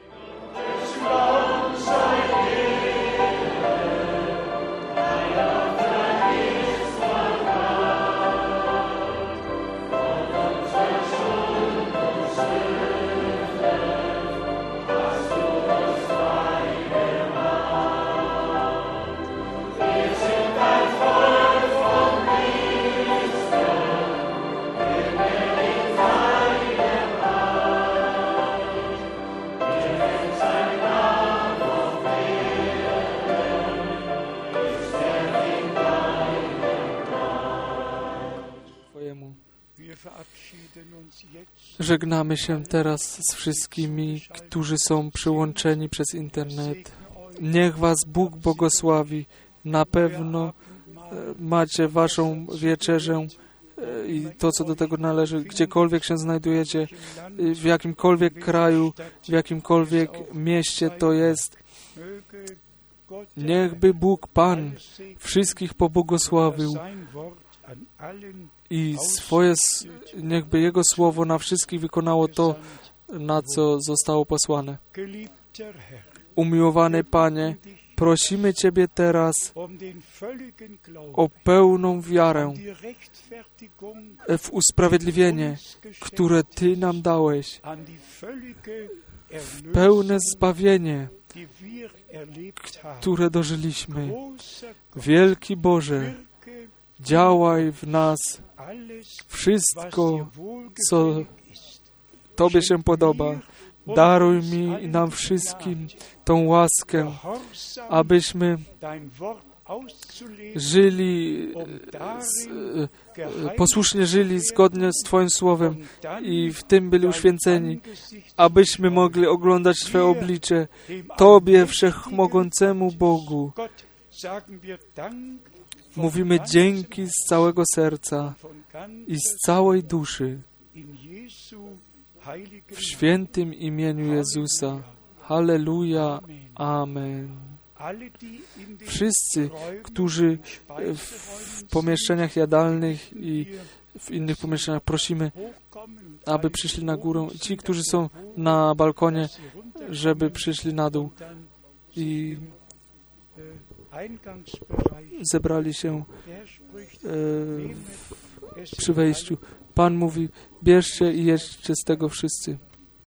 Żegnamy się teraz z wszystkimi, którzy są przyłączeni przez internet. Niech was Bóg błogosławi. Na pewno macie waszą wieczerzę i to, co do tego należy, gdziekolwiek się znajdujecie, w jakimkolwiek kraju, w jakimkolwiek mieście to jest. Niechby Bóg Pan wszystkich pobłogosławił i swoje, niechby Jego Słowo na wszystkich wykonało to, na co zostało posłane. Umiłowany Panie, prosimy Ciebie teraz o pełną wiarę w usprawiedliwienie, które Ty nam dałeś, w pełne zbawienie, które dożyliśmy. Wielki Boże, działaj w nas wszystko, co Tobie się podoba. Daruj mi i nam wszystkim tą łaskę, abyśmy żyli, z, posłusznie żyli zgodnie z Twoim Słowem i w tym byli uświęceni, abyśmy mogli oglądać Twoje oblicze, Tobie, Wszechmogącemu Bogu. Mówimy dzięki z całego serca i z całej duszy w świętym imieniu Jezusa. Halleluja. Amen. Wszyscy, którzy w pomieszczeniach jadalnych i w innych pomieszczeniach, prosimy, aby przyszli na górę. Ci, którzy są na balkonie, żeby przyszli na dół i zebrali się e, przy wejściu. Pan mówi, bierzcie i jedźcie z tego wszyscy.